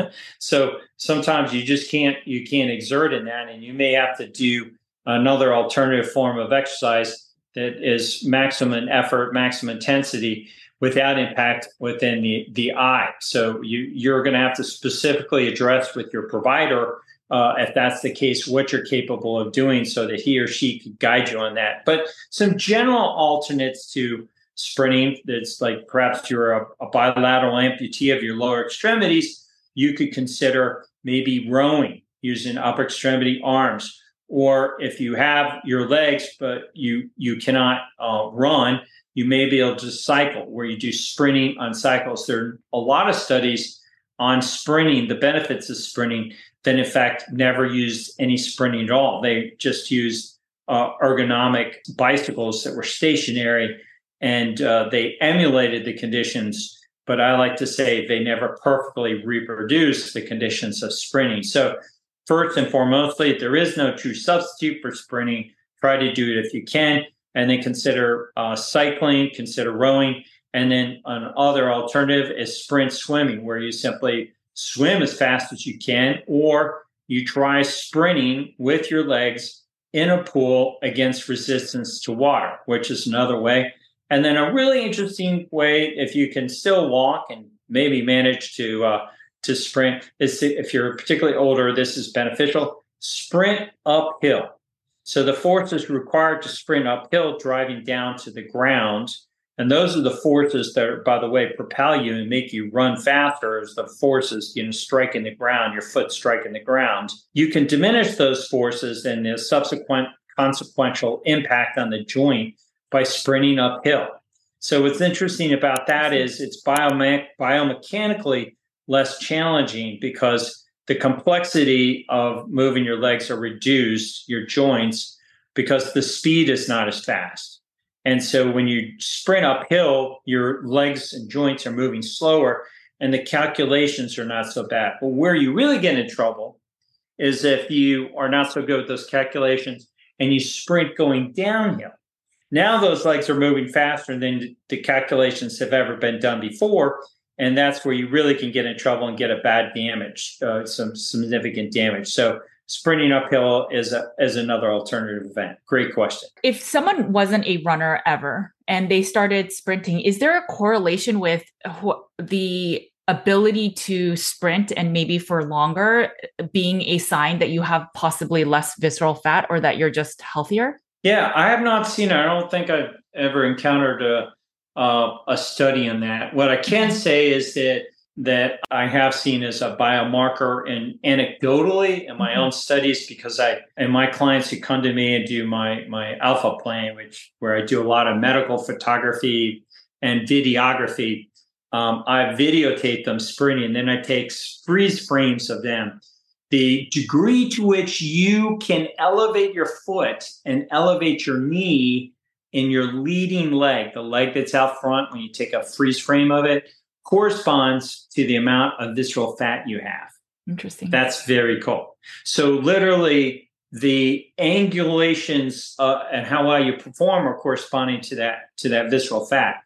So sometimes you just can't you can't exert in that, and you may have to do another alternative form of exercise that is maximum effort, maximum intensity, without impact within the, the eye. So you, you're going to have to specifically address with your provider, uh, if that's the case, what you're capable of doing so that he or she can guide you on that. But some general alternates to sprinting, that's like perhaps you're a, a bilateral amputee of your lower extremities, you could consider maybe rowing using upper extremity arms. Or if you have your legs, but you, you cannot uh, run, you may be able to cycle, where you do sprinting on cycles. There are a lot of studies on sprinting, the benefits of sprinting, that in fact never used any sprinting at all. They just used uh, ergonomic bicycles that were stationary, and uh, they emulated the conditions. But I like to say they never perfectly reproduced the conditions of sprinting. So first and foremostly, there is no true substitute for sprinting. Try to do it if you can. And then consider uh, cycling, consider rowing. And then another alternative is sprint swimming, where you simply swim as fast as you can, or you try sprinting with your legs in a pool against resistance to water, which is another way. And then a really interesting way, if you can still walk and maybe manage to uh, to sprint, is to, if you're particularly older, this is beneficial, sprint uphill. So the forces required to sprint uphill, driving down to the ground, and those are the forces that, are, by the way, propel you and make you run faster, as the forces, you know, striking the ground, your foot striking the ground. You can diminish those forces and the subsequent consequential impact on the joint by sprinting uphill. So what's interesting about that is it's biome- biomechanically less challenging, because the complexity of moving your legs are reduced, your joints, because the speed is not as fast. And so when you sprint uphill, your legs and joints are moving slower, and the calculations are not so bad. But where you really get in trouble is if you are not so good with those calculations and you sprint going downhill. Now those legs are moving faster than the calculations have ever been done before. And that's where you really can get in trouble and get a bad damage, uh, some significant damage. So sprinting uphill is a, is another alternative event. Great question. If someone wasn't a runner ever and they started sprinting, is there a correlation with wh- the ability to sprint and maybe for longer being a sign that you have possibly less visceral fat or that you're just healthier? Yeah, I have not seen it. I don't think I've ever encountered a Uh, a study on that. What I can say is that that I have seen as a biomarker, and anecdotally in my mm-hmm. own studies, because I and my clients who come to me and do my my alpha plane, which where I do a lot of medical photography and videography, um, I videotape them sprinting, and then I take freeze frames of them. The degree to which you can elevate your foot and elevate your knee in your leading leg, the leg that's out front, when you take a freeze frame of it, corresponds to the amount of visceral fat you have. Interesting. That's very cool. So literally the angulations uh, and how well you perform are corresponding to that, to that visceral fat.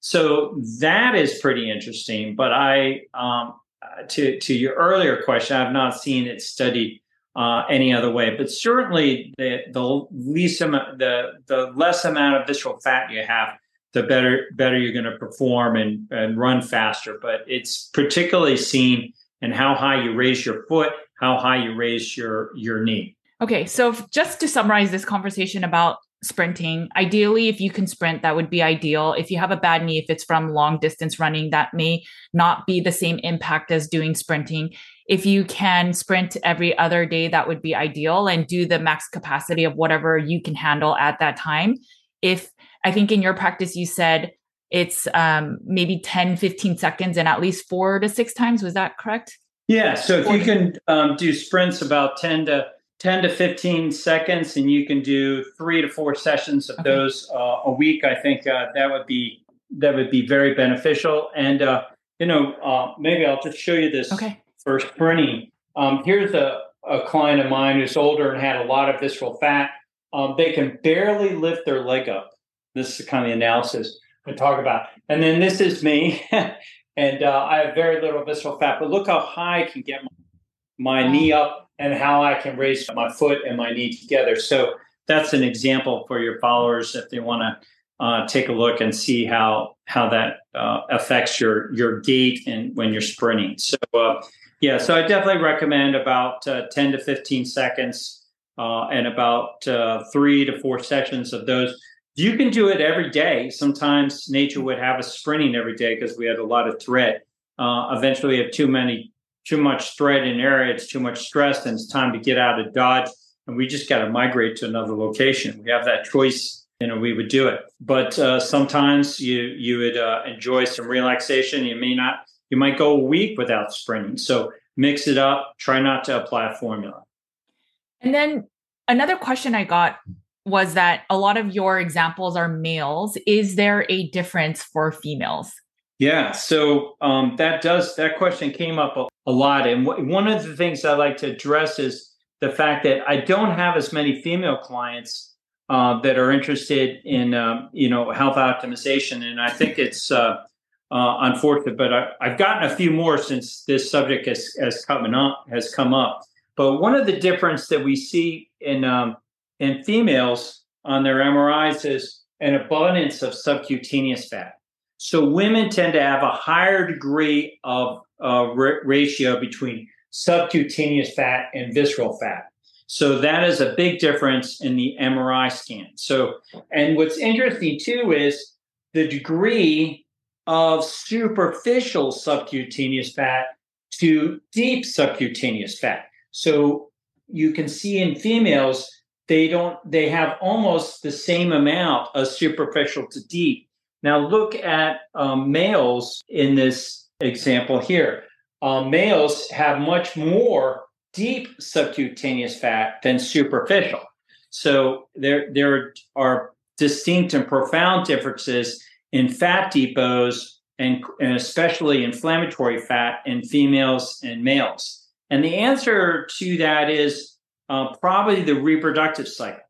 So that is pretty interesting. But I, um, to, to your earlier question, I've not seen it studied Uh, any other way, but certainly the the least amount, the the less amount of visceral fat you have, the better better you're going to perform and and run faster. But it's particularly seen in how high you raise your foot, how high you raise your your knee. Okay, so just to summarize this conversation about sprinting, ideally, if you can sprint, that would be ideal. If you have a bad knee, if it's from long distance running, that may not be the same impact as doing sprinting. If you can sprint every other day, that would be ideal, and do the max capacity of whatever you can handle at that time. If I think in your practice, you said it's um, maybe ten, fifteen seconds and at least four to six times. Was that correct? Yeah. So if Four you can um, do sprints about ten to fifteen seconds, and you can do three to four sessions of okay. those uh, a week, I think uh, that would be that would be very beneficial. And uh, you know, uh, maybe I'll just show you this okay. for sprinting. Um, here's a, a client of mine who's older and had a lot of visceral fat. Um, they can barely lift their leg up. This is the kind of analysis we talk about. And then this is me. And uh, I have very little visceral fat, but look how high I can get my, my knee up and how I can raise my foot and my knee together. So that's an example for your followers if they want to uh, take a look and see how how that uh, affects your your gait and when you're sprinting. So uh, yeah, so I definitely recommend about uh, ten to fifteen seconds uh, and about uh, three to four sessions of those. You can do it every day. Sometimes nature would have us sprinting every day because we had a lot of thread. Uh, eventually, we have too many, too much thread in an area. It's too much stress, and it's time to get out of Dodge. And we just got to migrate to another location. We have that choice. You know, we would do it. But uh, sometimes you you would uh, enjoy some relaxation. You may not. You might go a week without sprinting. So mix it up. Try not to apply a formula. And then another question I got was that a lot of your examples are males. Is there a difference for females? Yeah, so um, that does that question came up a, a lot, and w- one of the things I like to address is the fact that I don't have as many female clients uh, that are interested in um, you know health optimization, and I think it's uh, uh, unfortunate, but I, I've gotten a few more since this subject has has come up has come up. But one of the difference that we see in um, in females on their M R Is is an abundance of subcutaneous fat. So women tend to have a higher degree of uh, r- ratio between subcutaneous fat and visceral fat. So that is a big difference in the M R I scan. So, and what's interesting too is the degree of superficial subcutaneous fat to deep subcutaneous fat. So you can see in females, They don't. They have almost the same amount of superficial to deep. Now look at um, males in this example here. Uh, males have much more deep subcutaneous fat than superficial. So there there are distinct and profound differences in fat depots and, and especially inflammatory fat in females and males. And the answer to that is Uh, probably the reproductive cycle.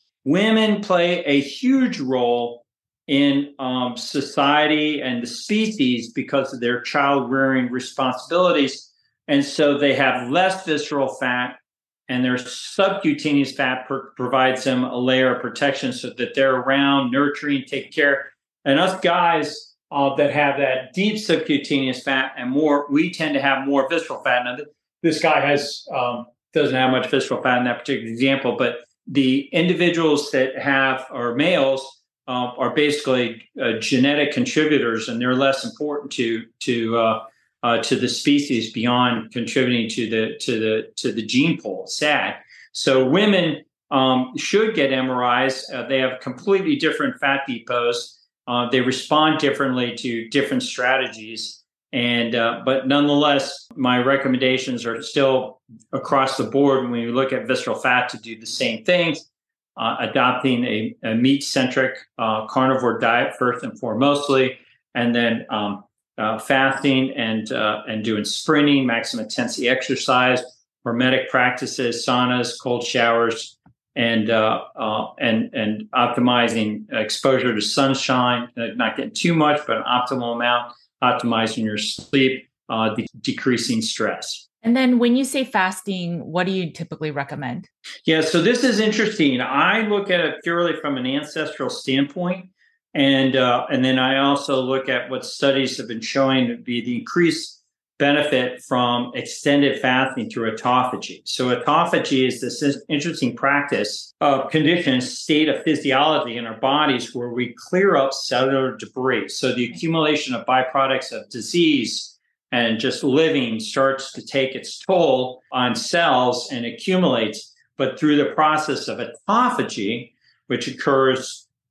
Women play a huge role in um, society and the species because of their child rearing responsibilities. And so they have less visceral fat, and their subcutaneous fat per- provides them a layer of protection so that they're around, nurturing, take care. And us guys uh, that have that deep subcutaneous fat and more, we tend to have more visceral fat. Now, th- this guy has um, doesn't have much visceral fat in that particular example, but the individuals that have, or males, uh, are basically uh, genetic contributors, and they're less important to to uh, uh, to the species beyond contributing to the to the to the gene pool. Sad. So women um, should get M R Is. Uh, they have completely different fat depots. Uh, they respond differently to different strategies. And uh, but nonetheless, my recommendations are still across the board when you look at visceral fat to do the same things, uh, adopting a, a meat-centric uh, carnivore diet first and foremostly, and then um, uh, fasting and uh, and doing sprinting, maximum intensity exercise, hormetic practices, saunas, cold showers, and uh, uh, and and optimizing exposure to sunshine, uh, not getting too much, but an optimal amount. Optimizing your sleep, uh, de- decreasing stress. And then when you say fasting, what do you typically recommend? Yeah, so this is interesting. I look at it purely from an ancestral standpoint. And, uh, and then I also look at what studies have been showing to be the increased benefit from extended fasting through autophagy. So autophagy is this interesting practice of conditions, state of physiology in our bodies where we clear up cellular debris. So the accumulation of byproducts of disease and just living starts to take its toll on cells and accumulates. But through the process of autophagy, which occurs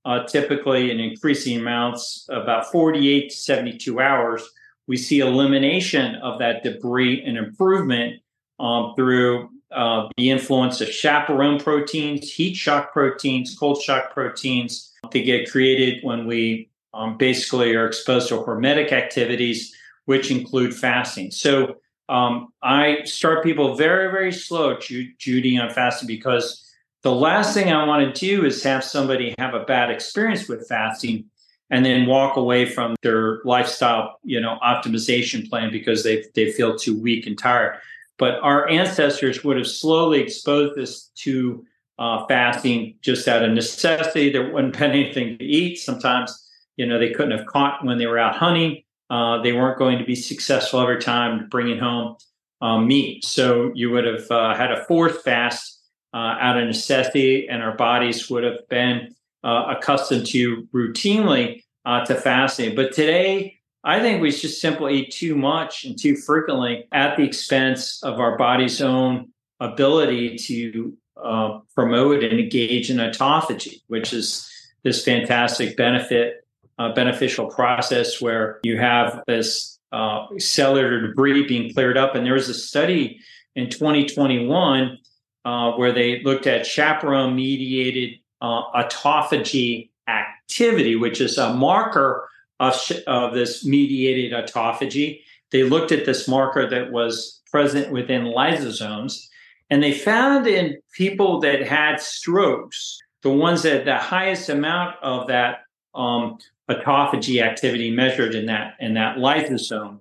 uh, typically in increasing amounts, about forty-eight to seventy-two hours, we see elimination of that debris and improvement um, through uh, the influence of chaperone proteins, heat shock proteins, cold shock proteins. They get created when we um, basically are exposed to hormetic activities, which include fasting. So um, I start people very, very slow, Ju- Judy, on fasting, because the last thing I want to do is have somebody have a bad experience with fasting and then walk away from their lifestyle, you know, optimization plan because they they feel too weak and tired. But our ancestors would have slowly exposed this to uh, fasting just out of necessity. There wouldn't been anything to eat. Sometimes, you know, they couldn't have caught when they were out hunting. Uh, they weren't going to be successful every time bringing home um, meat. So you would have uh, had a forced fast Uh, out of necessity, and our bodies would have been uh, accustomed to routinely uh, to fasting. But today, I think we just simply eat too much and too frequently at the expense of our body's own ability to uh, promote and engage in autophagy, which is this fantastic benefit, uh, beneficial process where you have this uh, cellular debris being cleared up. And there was a study in twenty twenty-one Uh, where they looked at chaperone-mediated uh, autophagy activity, which is a marker of, sh- of this mediated autophagy. They looked at this marker that was present within lysosomes, and they found in people that had strokes, the ones that the highest amount of that um, autophagy activity measured in that in that lysosome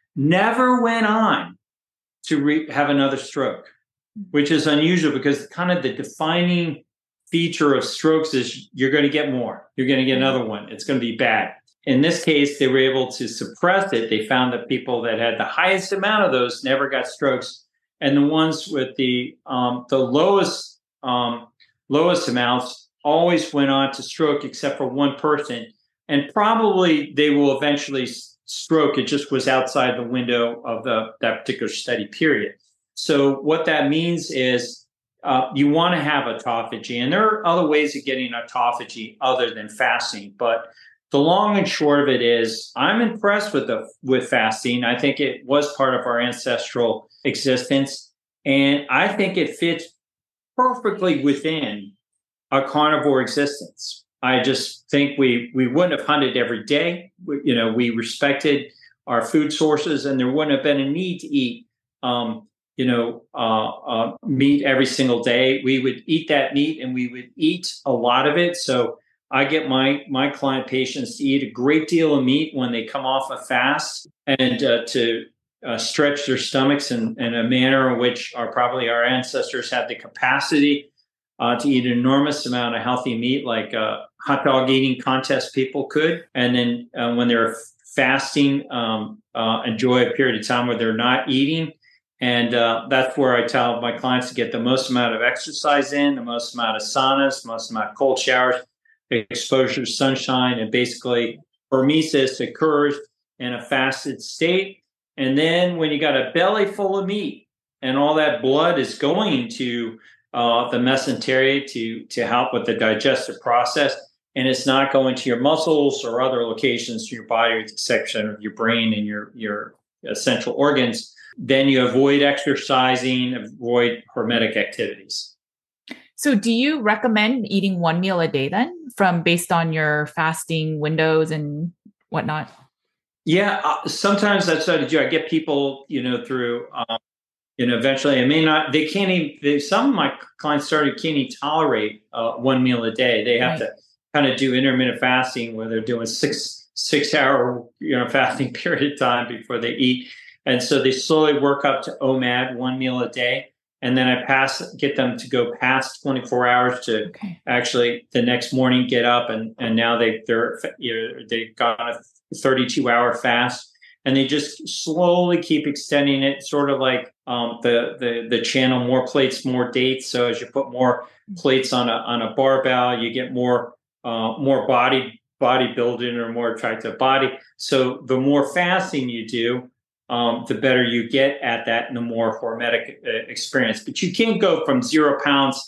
never went on to re- have another stroke, which is unusual because kind of the defining feature of strokes is you're going to get more. You're going to get another one. It's going to be bad. In this case, they were able to suppress it. They found that people that had the highest amount of those never got strokes, and the ones with the um, the lowest um, lowest amounts always went on to stroke, except for one person. And probably they will eventually stroke. It just was outside the window of the that particular study period. So what that means is uh, you want to have autophagy, and there are other ways of getting autophagy other than fasting. But the long and short of it is, I'm impressed with the with fasting. I think it was part of our ancestral existence, and I think it fits perfectly within a carnivore existence. I just think we we wouldn't have hunted every day. We, you know, we respected our food sources, and there wouldn't have been a need to eat. Um, you know, uh, uh, meat every single day. We would eat that meat and we would eat a lot of it. So I get my my client patients to eat a great deal of meat when they come off a fast, and uh, to uh, stretch their stomachs in, in a manner in which our probably our ancestors had the capacity uh, to eat an enormous amount of healthy meat, like uh, hot dog eating contest people could. And then uh, when they're fasting, um, uh, enjoy a period of time where they're not eating. And uh, that's where I tell my clients to get the most amount of exercise in, the most amount of saunas, the most amount of cold showers, exposure to sunshine, and basically hormesis occurs in a fasted state. And then when you got a belly full of meat and all that blood is going to uh, the mesentery to, to help with the digestive process, and it's not going to your muscles or other locations to your body, with the exception of your brain and your, your essential organs, then you avoid exercising, avoid hormetic activities. So do you recommend eating one meal a day then, from based on your fasting windows and whatnot? Yeah, uh, sometimes that's what I do. I get people, you know, through, um, you know, eventually I may not, they can't even, they, some of my clients started can't even tolerate uh, one meal a day. They have right. to kind of do intermittent fasting where they're doing six, six hour, you know, fasting period of time before they eat. And so they slowly work up to O M A D, one meal a day. And then I pass, get them to go past twenty-four hours to okay. actually the next morning get up. And, and now they, they're, you know, they've got a thirty-two hour fast, and they just slowly keep extending it, sort of like um, the, the, the channel, more plates, more dates. So as you put more plates on a, on a barbell, you get more, uh, more body, body building or more attractive body. So the more fasting you do, Um, the better you get at that and the more hormetic uh, experience. But you can't go from zero pounds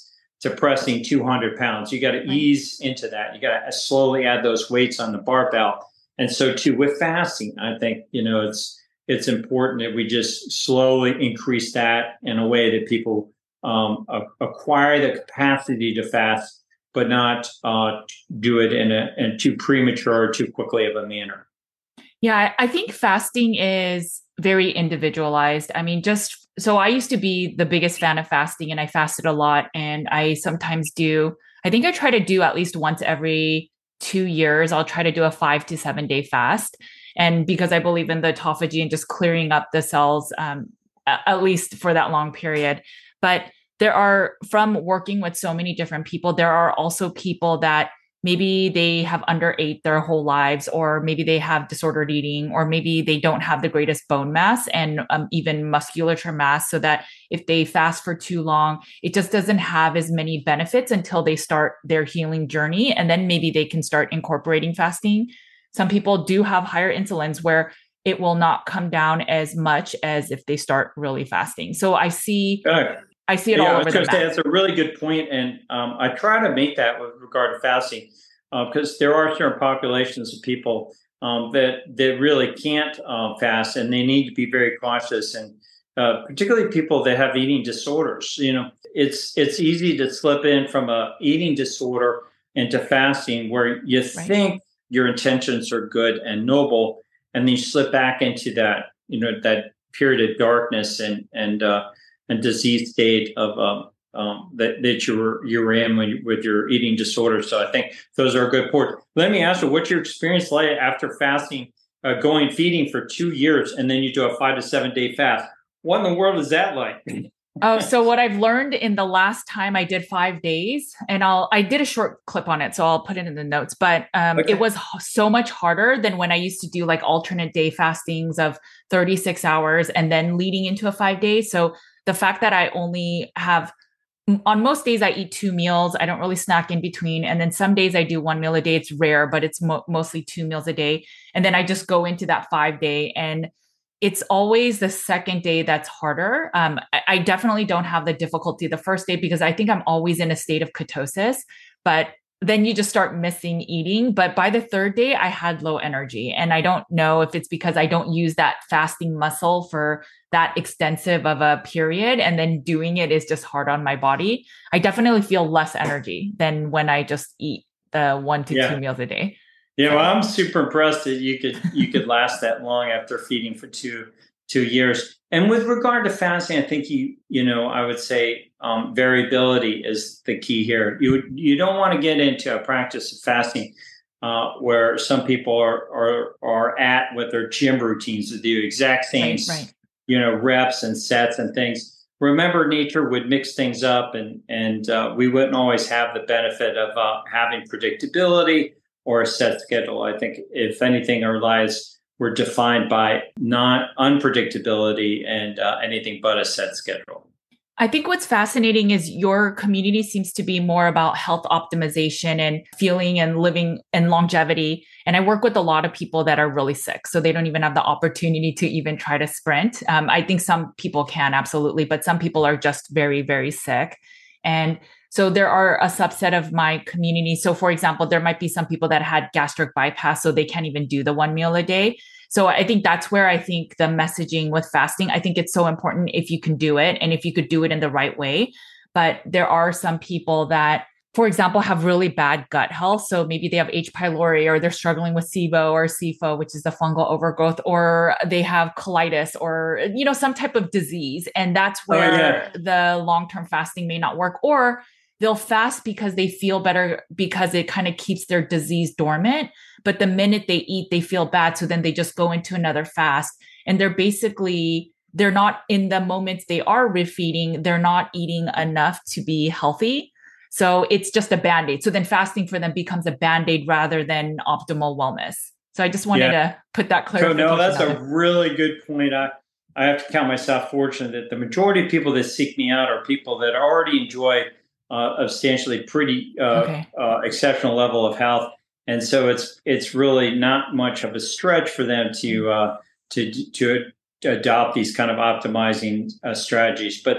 to pressing two hundred pounds. You got to Right. ease into that. You got to slowly add those weights on the barbell. And so too with fasting, I think, you know, it's, it's important that we just slowly increase that in a way that people um, acquire the capacity to fast, but not uh, do it in a in too premature or too quickly of a manner. Yeah, I think fasting is very individualized. I mean, just so I used to be the biggest fan of fasting and I fasted a lot. And I sometimes do, I think I try to do at least once every two years, I'll try to do a five to seven day fast. And because I believe in the autophagy and just clearing up the cells, um, at least for that long period. But there are, from working with so many different people, there are also people that maybe they have underate their whole lives, or maybe they have disordered eating, or maybe they don't have the greatest bone mass and um, even musculature mass, so that if they fast for too long, it just doesn't have as many benefits until they start their healing journey. And then maybe they can start incorporating fasting. Some people do have higher insulins where it will not come down as much as if they start really fasting. So I see... Uh, I see it yeah, all I over was the going to map. say that's a really good point, and um, I try to make that with regard to fasting, because uh, there are certain populations of people um, that that really can't uh, fast, and they need to be very cautious, and uh, particularly people that have eating disorders. You know, it's it's easy to slip in from a eating disorder into fasting, where you right. think your intentions are good and noble, and then you slip back into that, you know, that period of darkness and and uh, and disease state of um, um, that that you were you were in when you, with your eating disorder. So I think those are a good point. Let me ask you, what's your experience like after fasting, uh, going feeding for two years, and then you do a five to seven day fast? What in the world is that like? Oh, so what I've learned in the last time I did five days, and I'll I did a short clip on it, so I'll put it in the notes. But um, okay. It was so much harder than when I used to do like alternate day fastings of thirty-six hours and then leading into a five days. So the fact that I only have, on most days I eat two meals, I don't really snack in between. And then some days I do one meal a day. It's rare, but it's mo- mostly two meals a day. And then I just go into that five day, and it's always the second day that's harder. Um, I, I definitely don't have the difficulty the first day because I think I'm always in a state of ketosis, but then you just start missing eating. But by the third day, I had low energy. And I don't know if it's because I don't use that fasting muscle for that extensive of a period. And then doing it is just hard on my body. I definitely feel less energy than when I just eat the one to yeah. two meals a day. Yeah, well, I'm super impressed that you could you could last that long after feeding for two two years. And with regard to fasting, I think you you know I would say um, variability is the key here. You you don't want to get into a practice of fasting uh, where some people are are are at with their gym routines to do exact same right, right. you know reps and sets and things. Remember, nature would mix things up, and and uh, we wouldn't always have the benefit of uh, having predictability or a set schedule. I think, if anything, our lives were defined by not unpredictability and uh, anything but a set schedule. I think what's fascinating is your community seems to be more about health optimization and feeling and living and longevity. And I work with a lot of people that are really sick, so they don't even have the opportunity to even try to sprint. Um, I think some people can, absolutely, but some people are just very, very sick. And so there are a subset of my community. So for example, there might be some people that had gastric bypass, so they can't even do the one meal a day. So I think that's where I think the messaging with fasting, I think it's so important if you can do it and if you could do it in the right way. But there are some people that, for example, have really bad gut health. So maybe they have H. pylori, or they're struggling with SIBO or S I F O, which is the fungal overgrowth, or they have colitis, or, you know, some type of disease. And that's where oh, yeah. the long-term fasting may not work. Or they'll fast because they feel better because it kind of keeps their disease dormant. But the minute they eat, they feel bad. So then they just go into another fast. And they're basically, they're not, in the moments they are refeeding, they're not eating enough to be healthy. So it's just a Band-Aid. So then fasting for them becomes a Band-Aid rather than optimal wellness. So I just wanted yeah. to put that clarification. So no, that's a really good point. I, I have to count myself fortunate that the majority of people that seek me out are people that already enjoy uh, a substantially pretty uh, okay. uh, exceptional level of health. And so it's it's really not much of a stretch for them to uh, to to adopt these kind of optimizing uh, strategies. But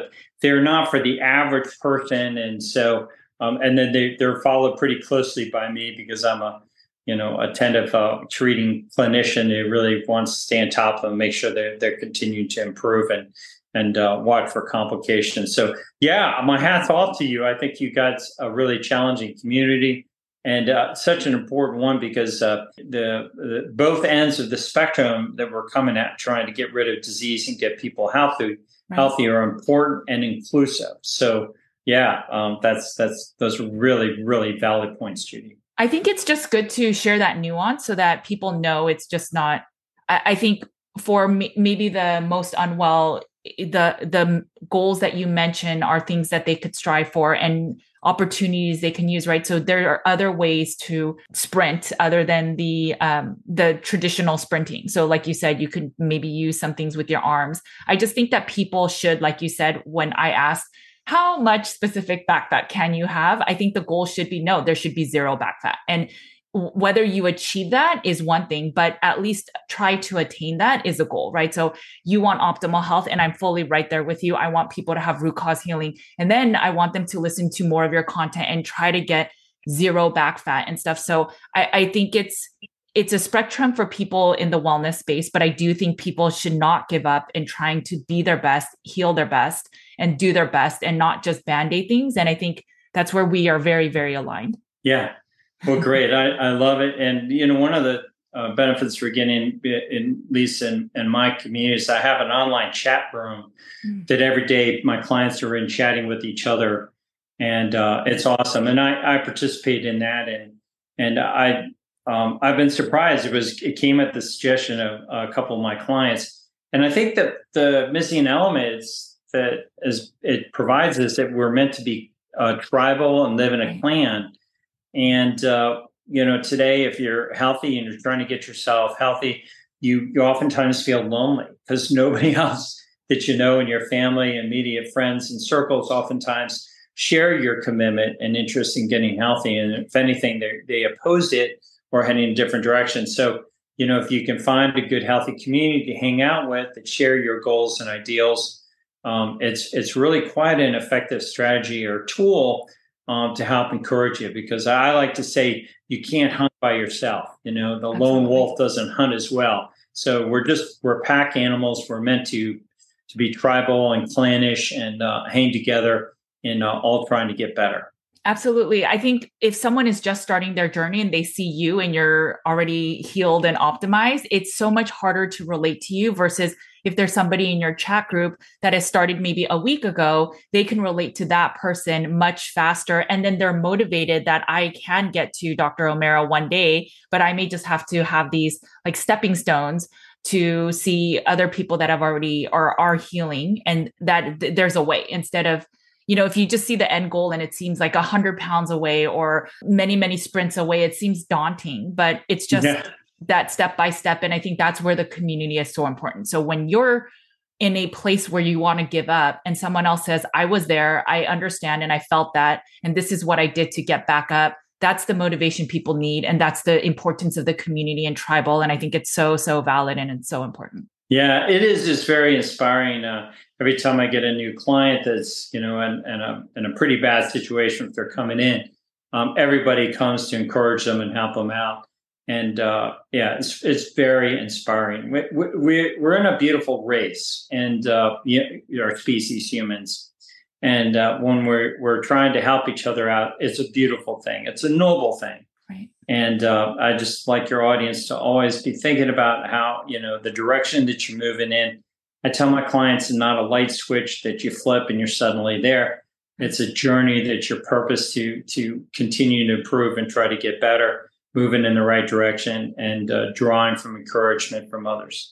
they're not for the average person. And so, um, and then they, they're followed pretty closely by me because I'm a, you know, attentive uh, treating clinician who really wants to stay on top of them, make sure they're, they're continuing to improve and, and uh, watch for complications. So yeah, my hat's off to you. I think you got a really challenging community and uh, such an important one because uh, the, the both ends of the spectrum that we're coming at trying to get rid of disease and get people healthy, right. healthy are important and inclusive. So yeah, um, that's, that's, those are really, really valid points, Judy. I think it's just good to share that nuance so that people know it's just not, I, I think for me, maybe the most unwell, the, the goals that you mentioned are things that they could strive for and opportunities they can use, right? So there are other ways to sprint other than the, um, the traditional sprinting. So like you said, you could maybe use some things with your arms. I just think that people should, like you said, when I asked, how much specific back fat can you have? I think the goal should be, no, there should be zero back fat. And whether you achieve that is one thing, but at least try to attain that is a goal, right? So you want optimal health, and I'm fully right there with you. I want people to have root cause healing. And then I want them to listen to more of your content and try to get zero back fat and stuff. So I, I think it's, it's a spectrum for people in the wellness space, but I do think people should not give up in trying to be their best, heal their best, and do their best and not just band-aid things. And I think that's where we are very, very aligned. Yeah. Well, great. I, I love it. And, you know, one of the uh, benefits we're getting, in, at least in, in my community, is I have an online chat room mm. that every day my clients are in chatting with each other. And uh, it's awesome. And I, I participate in that. And, and I, um, I've been surprised. It was, it came at the suggestion of a couple of my clients. And I think that the missing element is that as it provides us that we're meant to be uh, tribal and live in a clan. And, uh, you know, today, if you're healthy and you're trying to get yourself healthy, you, you oftentimes feel lonely because nobody else that you know in your family, immediate friends and circles oftentimes share your commitment and interest in getting healthy. And if anything, they they oppose it or heading in a different direction. So, you know, if you can find a good, healthy community to hang out with that share your goals and ideals, um, it's it's really quite an effective strategy or tool Um, to help encourage you, because I like to say you can't hunt by yourself. You know, the Absolutely. Lone wolf doesn't hunt as well. So we're just, we're pack animals. We're meant to, to be tribal and clannish and uh, hang together and uh, all trying to get better. Absolutely. I think if someone is just starting their journey and they see you and you're already healed and optimized, it's so much harder to relate to you versus if there's somebody in your chat group that has started maybe a week ago, they can relate to that person much faster. And then they're motivated that I can get to Doctor O'Mara one day, but I may just have to have these like stepping stones to see other people that have already or are healing and that th- there's a way instead of, you know, if you just see the end goal and it seems like a hundred pounds away or many, many sprints away, it seems daunting, but it's just yeah. that step by step. And I think that's where the community is so important. So when you're in a place where you want to give up and someone else says, I was there, I understand, and I felt that, and this is what I did to get back up, that's the motivation people need. And that's the importance of the community and tribal. And I think it's so, so valid and it's so important. Yeah, it is just very inspiring. Uh, every time I get a new client that's, you know, in, in, a, in a pretty bad situation, if they're coming in, um, everybody comes to encourage them and help them out. And uh, yeah, it's it's very inspiring. We, we, we're in a beautiful race, and uh, our species, humans. And uh, when we're we're trying to help each other out, it's a beautiful thing. It's a noble thing. Right. And uh, I just like your audience to always be thinking about how, you know, the direction that you're moving in. I tell my clients it's not a light switch that you flip and you're suddenly there. It's a journey that your purpose to to continue to improve and try to get better, moving in the right direction and uh, drawing from encouragement from others.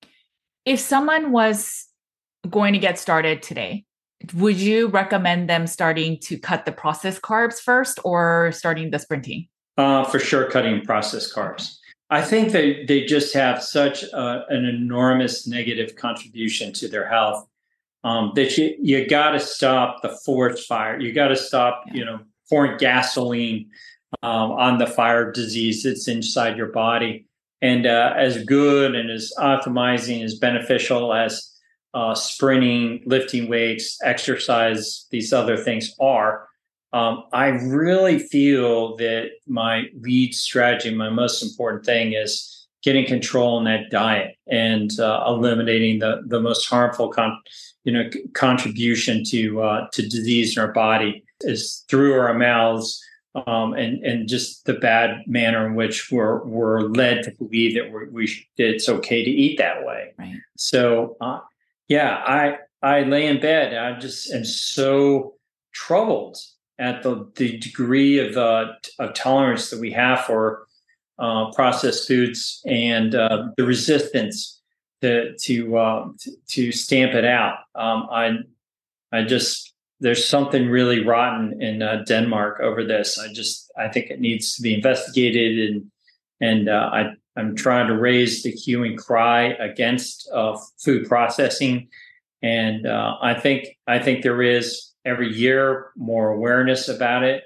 If someone was going to get started today, would you recommend them starting to cut the processed carbs first or starting the sprinting? Uh, for sure, cutting processed carbs. I think they, they just have such a, an enormous negative contribution to their health um, that you, you got to stop the forest fire. You got to stop, yeah. you know, pouring gasoline um, on the fire disease that's inside your body. And uh, as good and as optimizing, as beneficial as uh, sprinting, lifting weights, exercise, these other things are. Um, I really feel that my lead strategy, my most important thing is getting control on that diet and uh, eliminating the, the most harmful con- you know, c- contribution to uh, to disease in our body is through our mouths. Um, and and just the bad manner in which we're we're led to believe that we're, we should, that it's okay to eat that way. Right. So, uh, yeah, I I lay in bed. And I just am so troubled at the the degree of uh, of tolerance that we have for uh, processed foods and uh, the resistance to to, uh, to to stamp it out. Um, I I just there's something really rotten in uh, Denmark over this. I just I think it needs to be investigated, and and uh, I I'm trying to raise the hue and cry against uh, food processing, and uh, I think I think there is every year more awareness about it.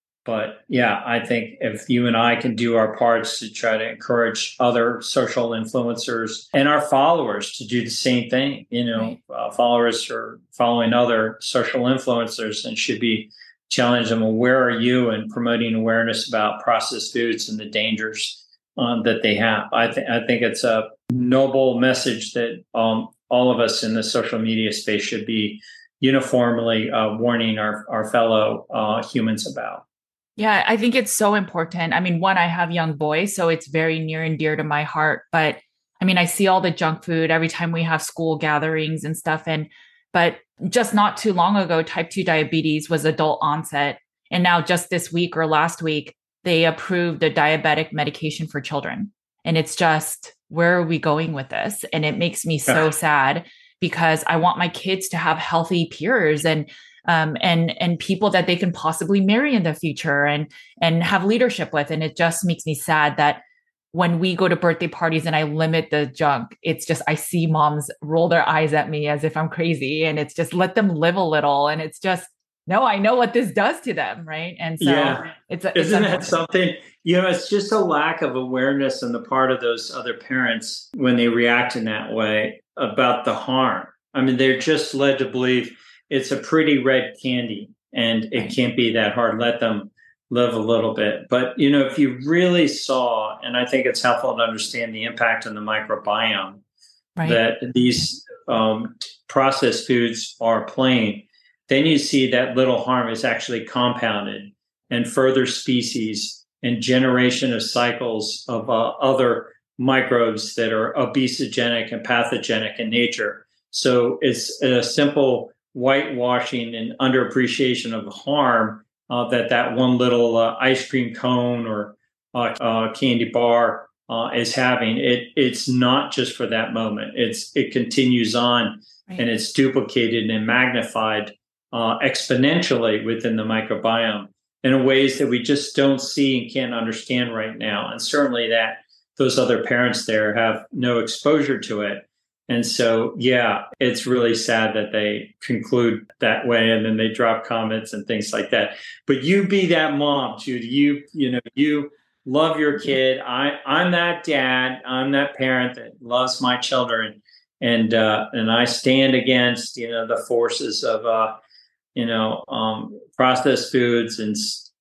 But yeah, I think if you and I can do our parts to try to encourage other social influencers and our followers to do the same thing, you know, Right. uh, followers are following other social influencers and should be challenging them. Well, where are you in promoting awareness about processed foods and the dangers um, that they have? I think I think it's a noble message that um, all of us in the social media space should be uniformly uh, warning our our fellow uh, humans about. Yeah, I think it's so important. I mean, one, I have young boys, so it's very near and dear to my heart. But I mean, I see all the junk food every time we have school gatherings and stuff. And, but just not too long ago, type two diabetes was adult onset. And now, just this week or last week, they approved a diabetic medication for children. And it's just, where are we going with this? And it makes me so sad because I want my kids to have healthy peers and um, and and people that they can possibly marry in the future and and have leadership with. And it just makes me sad that when we go to birthday parties and I limit the junk, it's just I see moms roll their eyes at me as if I'm crazy, and it's just let them live a little. And it's just no, I know what this does to them, right? And so Yeah. it's it's Isn't that something? You know, it's just a lack of awareness on the part of those other parents when they react in that way about the harm. I mean, they're just led to believe it's a pretty red candy and it Right. can't be that hard. Let them live a little bit. But, you know, if you really saw, and I think it's helpful to understand the impact on the microbiome Right. that these um, processed foods are playing, then you see that little harm is actually compounded and further species and generation of cycles of uh, other microbes that are obesogenic and pathogenic in nature. So it's a simple whitewashing and underappreciation of the harm uh, that that one little uh, ice cream cone or uh, uh, candy bar uh, is having. It it's not just for that moment. It's it continues on, Right. and it's duplicated and magnified uh, exponentially within the microbiome in ways that we just don't see and can't understand right now. And certainly that those other parents there have no exposure to it. And so, yeah, it's really sad that they conclude that way and then they drop comments and things like that. But you be that mom, Judy. You, you know, you love your kid. I, I'm that dad. I'm that parent that loves my children. And, uh, and I stand against, you know, the forces of, uh, you know, um, processed foods and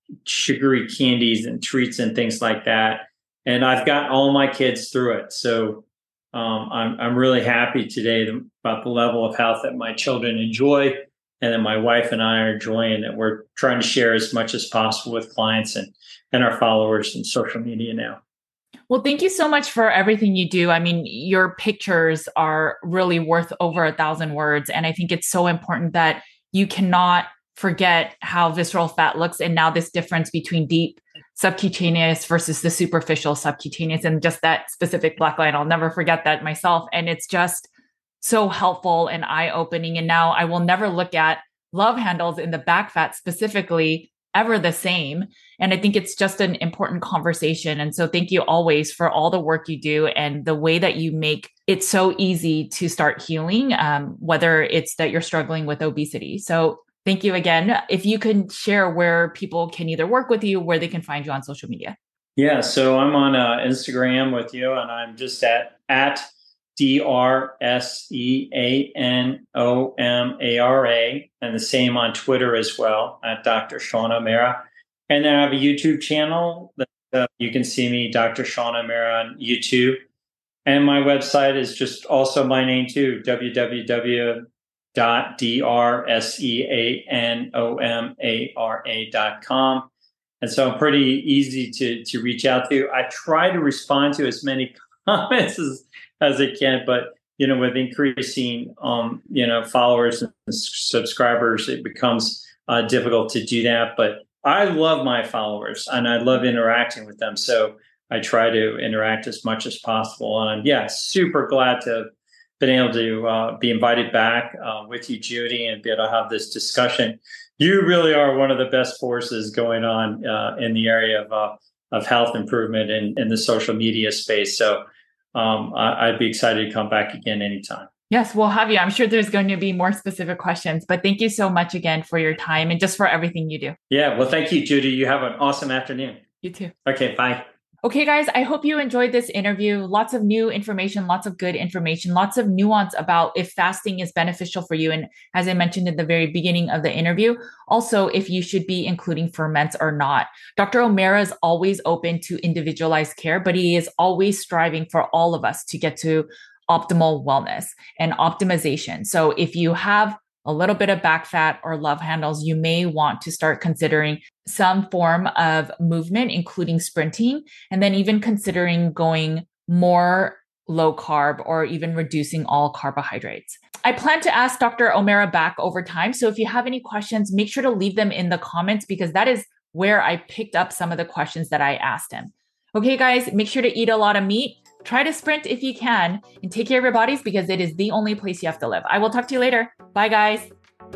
sugary candies and treats and things like that. And I've got all my kids through it. So, Um, I'm I'm really happy today about the level of health that my children enjoy, and that my wife and I are enjoying. That we're trying to share as much as possible with clients and and our followers in social media now. Well, thank you so much for everything you do. I mean, your pictures are really worth over a thousand words, and I think it's so important that you cannot forget how visceral fat looks, and now this difference between deep subcutaneous versus the superficial subcutaneous, and just that specific black line. I'll never forget that myself. And it's just so helpful and eye-opening. And now I will never look at love handles in the back fat specifically ever the same. And I think it's just an important conversation. And so thank you always for all the work you do and the way that you make it so easy to start healing, um, whether it's that you're struggling with obesity. So thank you again. If you can share where people can either work with you, where they can find you on social media. Yeah, so I'm on uh, Instagram with you, and I'm just at at D R S E A N O M A R A, and the same on Twitter as well, at Doctor Sean O'Meara. And then I have a YouTube channel that uh, you can see me, Doctor Sean O'Meara, on YouTube. And my website is just also my name too, w w w dot drseanomara dot com. And so I'm pretty easy to, to reach out to. I try to respond to as many comments as, as I can, but you know, with increasing um, you know, followers and subscribers, it becomes uh, difficult to do that. But I love my followers and I love interacting with them. So I try to interact as much as possible. And I'm, yeah, super glad to have been able to uh, be invited back uh, with you, Judy, and be able to have this discussion. You really are one of the best forces going on uh, in the area of uh, of health improvement in, in the social media space. So um, I, I'd be excited to come back again anytime. Yes, we'll have you. I'm sure there's going to be more specific questions, but thank you so much again for your time and just for everything you do. Yeah, well, thank you, Judy. You have an awesome afternoon. You too. Okay, bye. Okay, guys, I hope you enjoyed this interview. Lots of new information, lots of good information, lots of nuance about if fasting is beneficial for you. And as I mentioned at the very beginning of the interview, also if you should be including ferments or not. Doctor O'Meara is always open to individualized care, but he is always striving for all of us to get to optimal wellness and optimization. So if you have a little bit of back fat or love handles, you may want to start considering some form of movement, including sprinting, and then even considering going more low carb or even reducing all carbohydrates. I plan to ask Doctor O'Meara back over time. So if you have any questions, make sure to leave them in the comments because that is where I picked up some of the questions that I asked him. Okay, guys, make sure to eat a lot of meat. Try to sprint if you can and take care of your bodies because it is the only place you have to live. I will talk to you later. Bye, guys.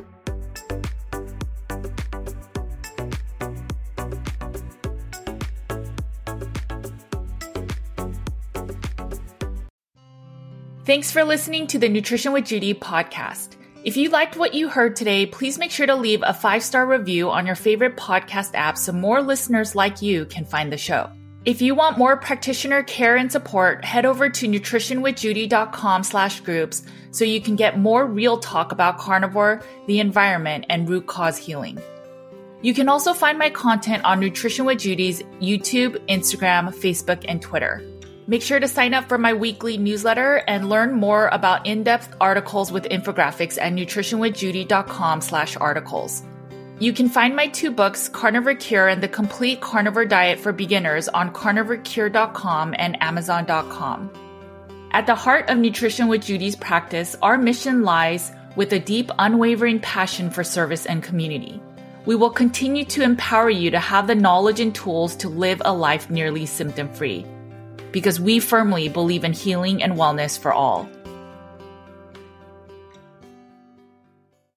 Thanks for listening to the Nutrition with Judy podcast. If you liked what you heard today, please make sure to leave a five-star review on your favorite podcast app so more listeners like you can find the show. If you want more practitioner care and support, head over to nutritionwithjudy.com slash groups so you can get more real talk about carnivore, the environment, and root cause healing. You can also find my content on Nutrition with Judy's YouTube, Instagram, Facebook, and Twitter. Make sure to sign up for my weekly newsletter and learn more about in-depth articles with infographics at nutritionwithjudy.com slash articles. You can find my two books, Carnivore Cure and The Complete Carnivore Diet for Beginners, on carnivore cure dot com and amazon dot com. At the heart of Nutrition with Judy's practice, our mission lies with a deep, unwavering passion for service and community. We will continue to empower you to have the knowledge and tools to live a life nearly symptom-free, because we firmly believe in healing and wellness for all.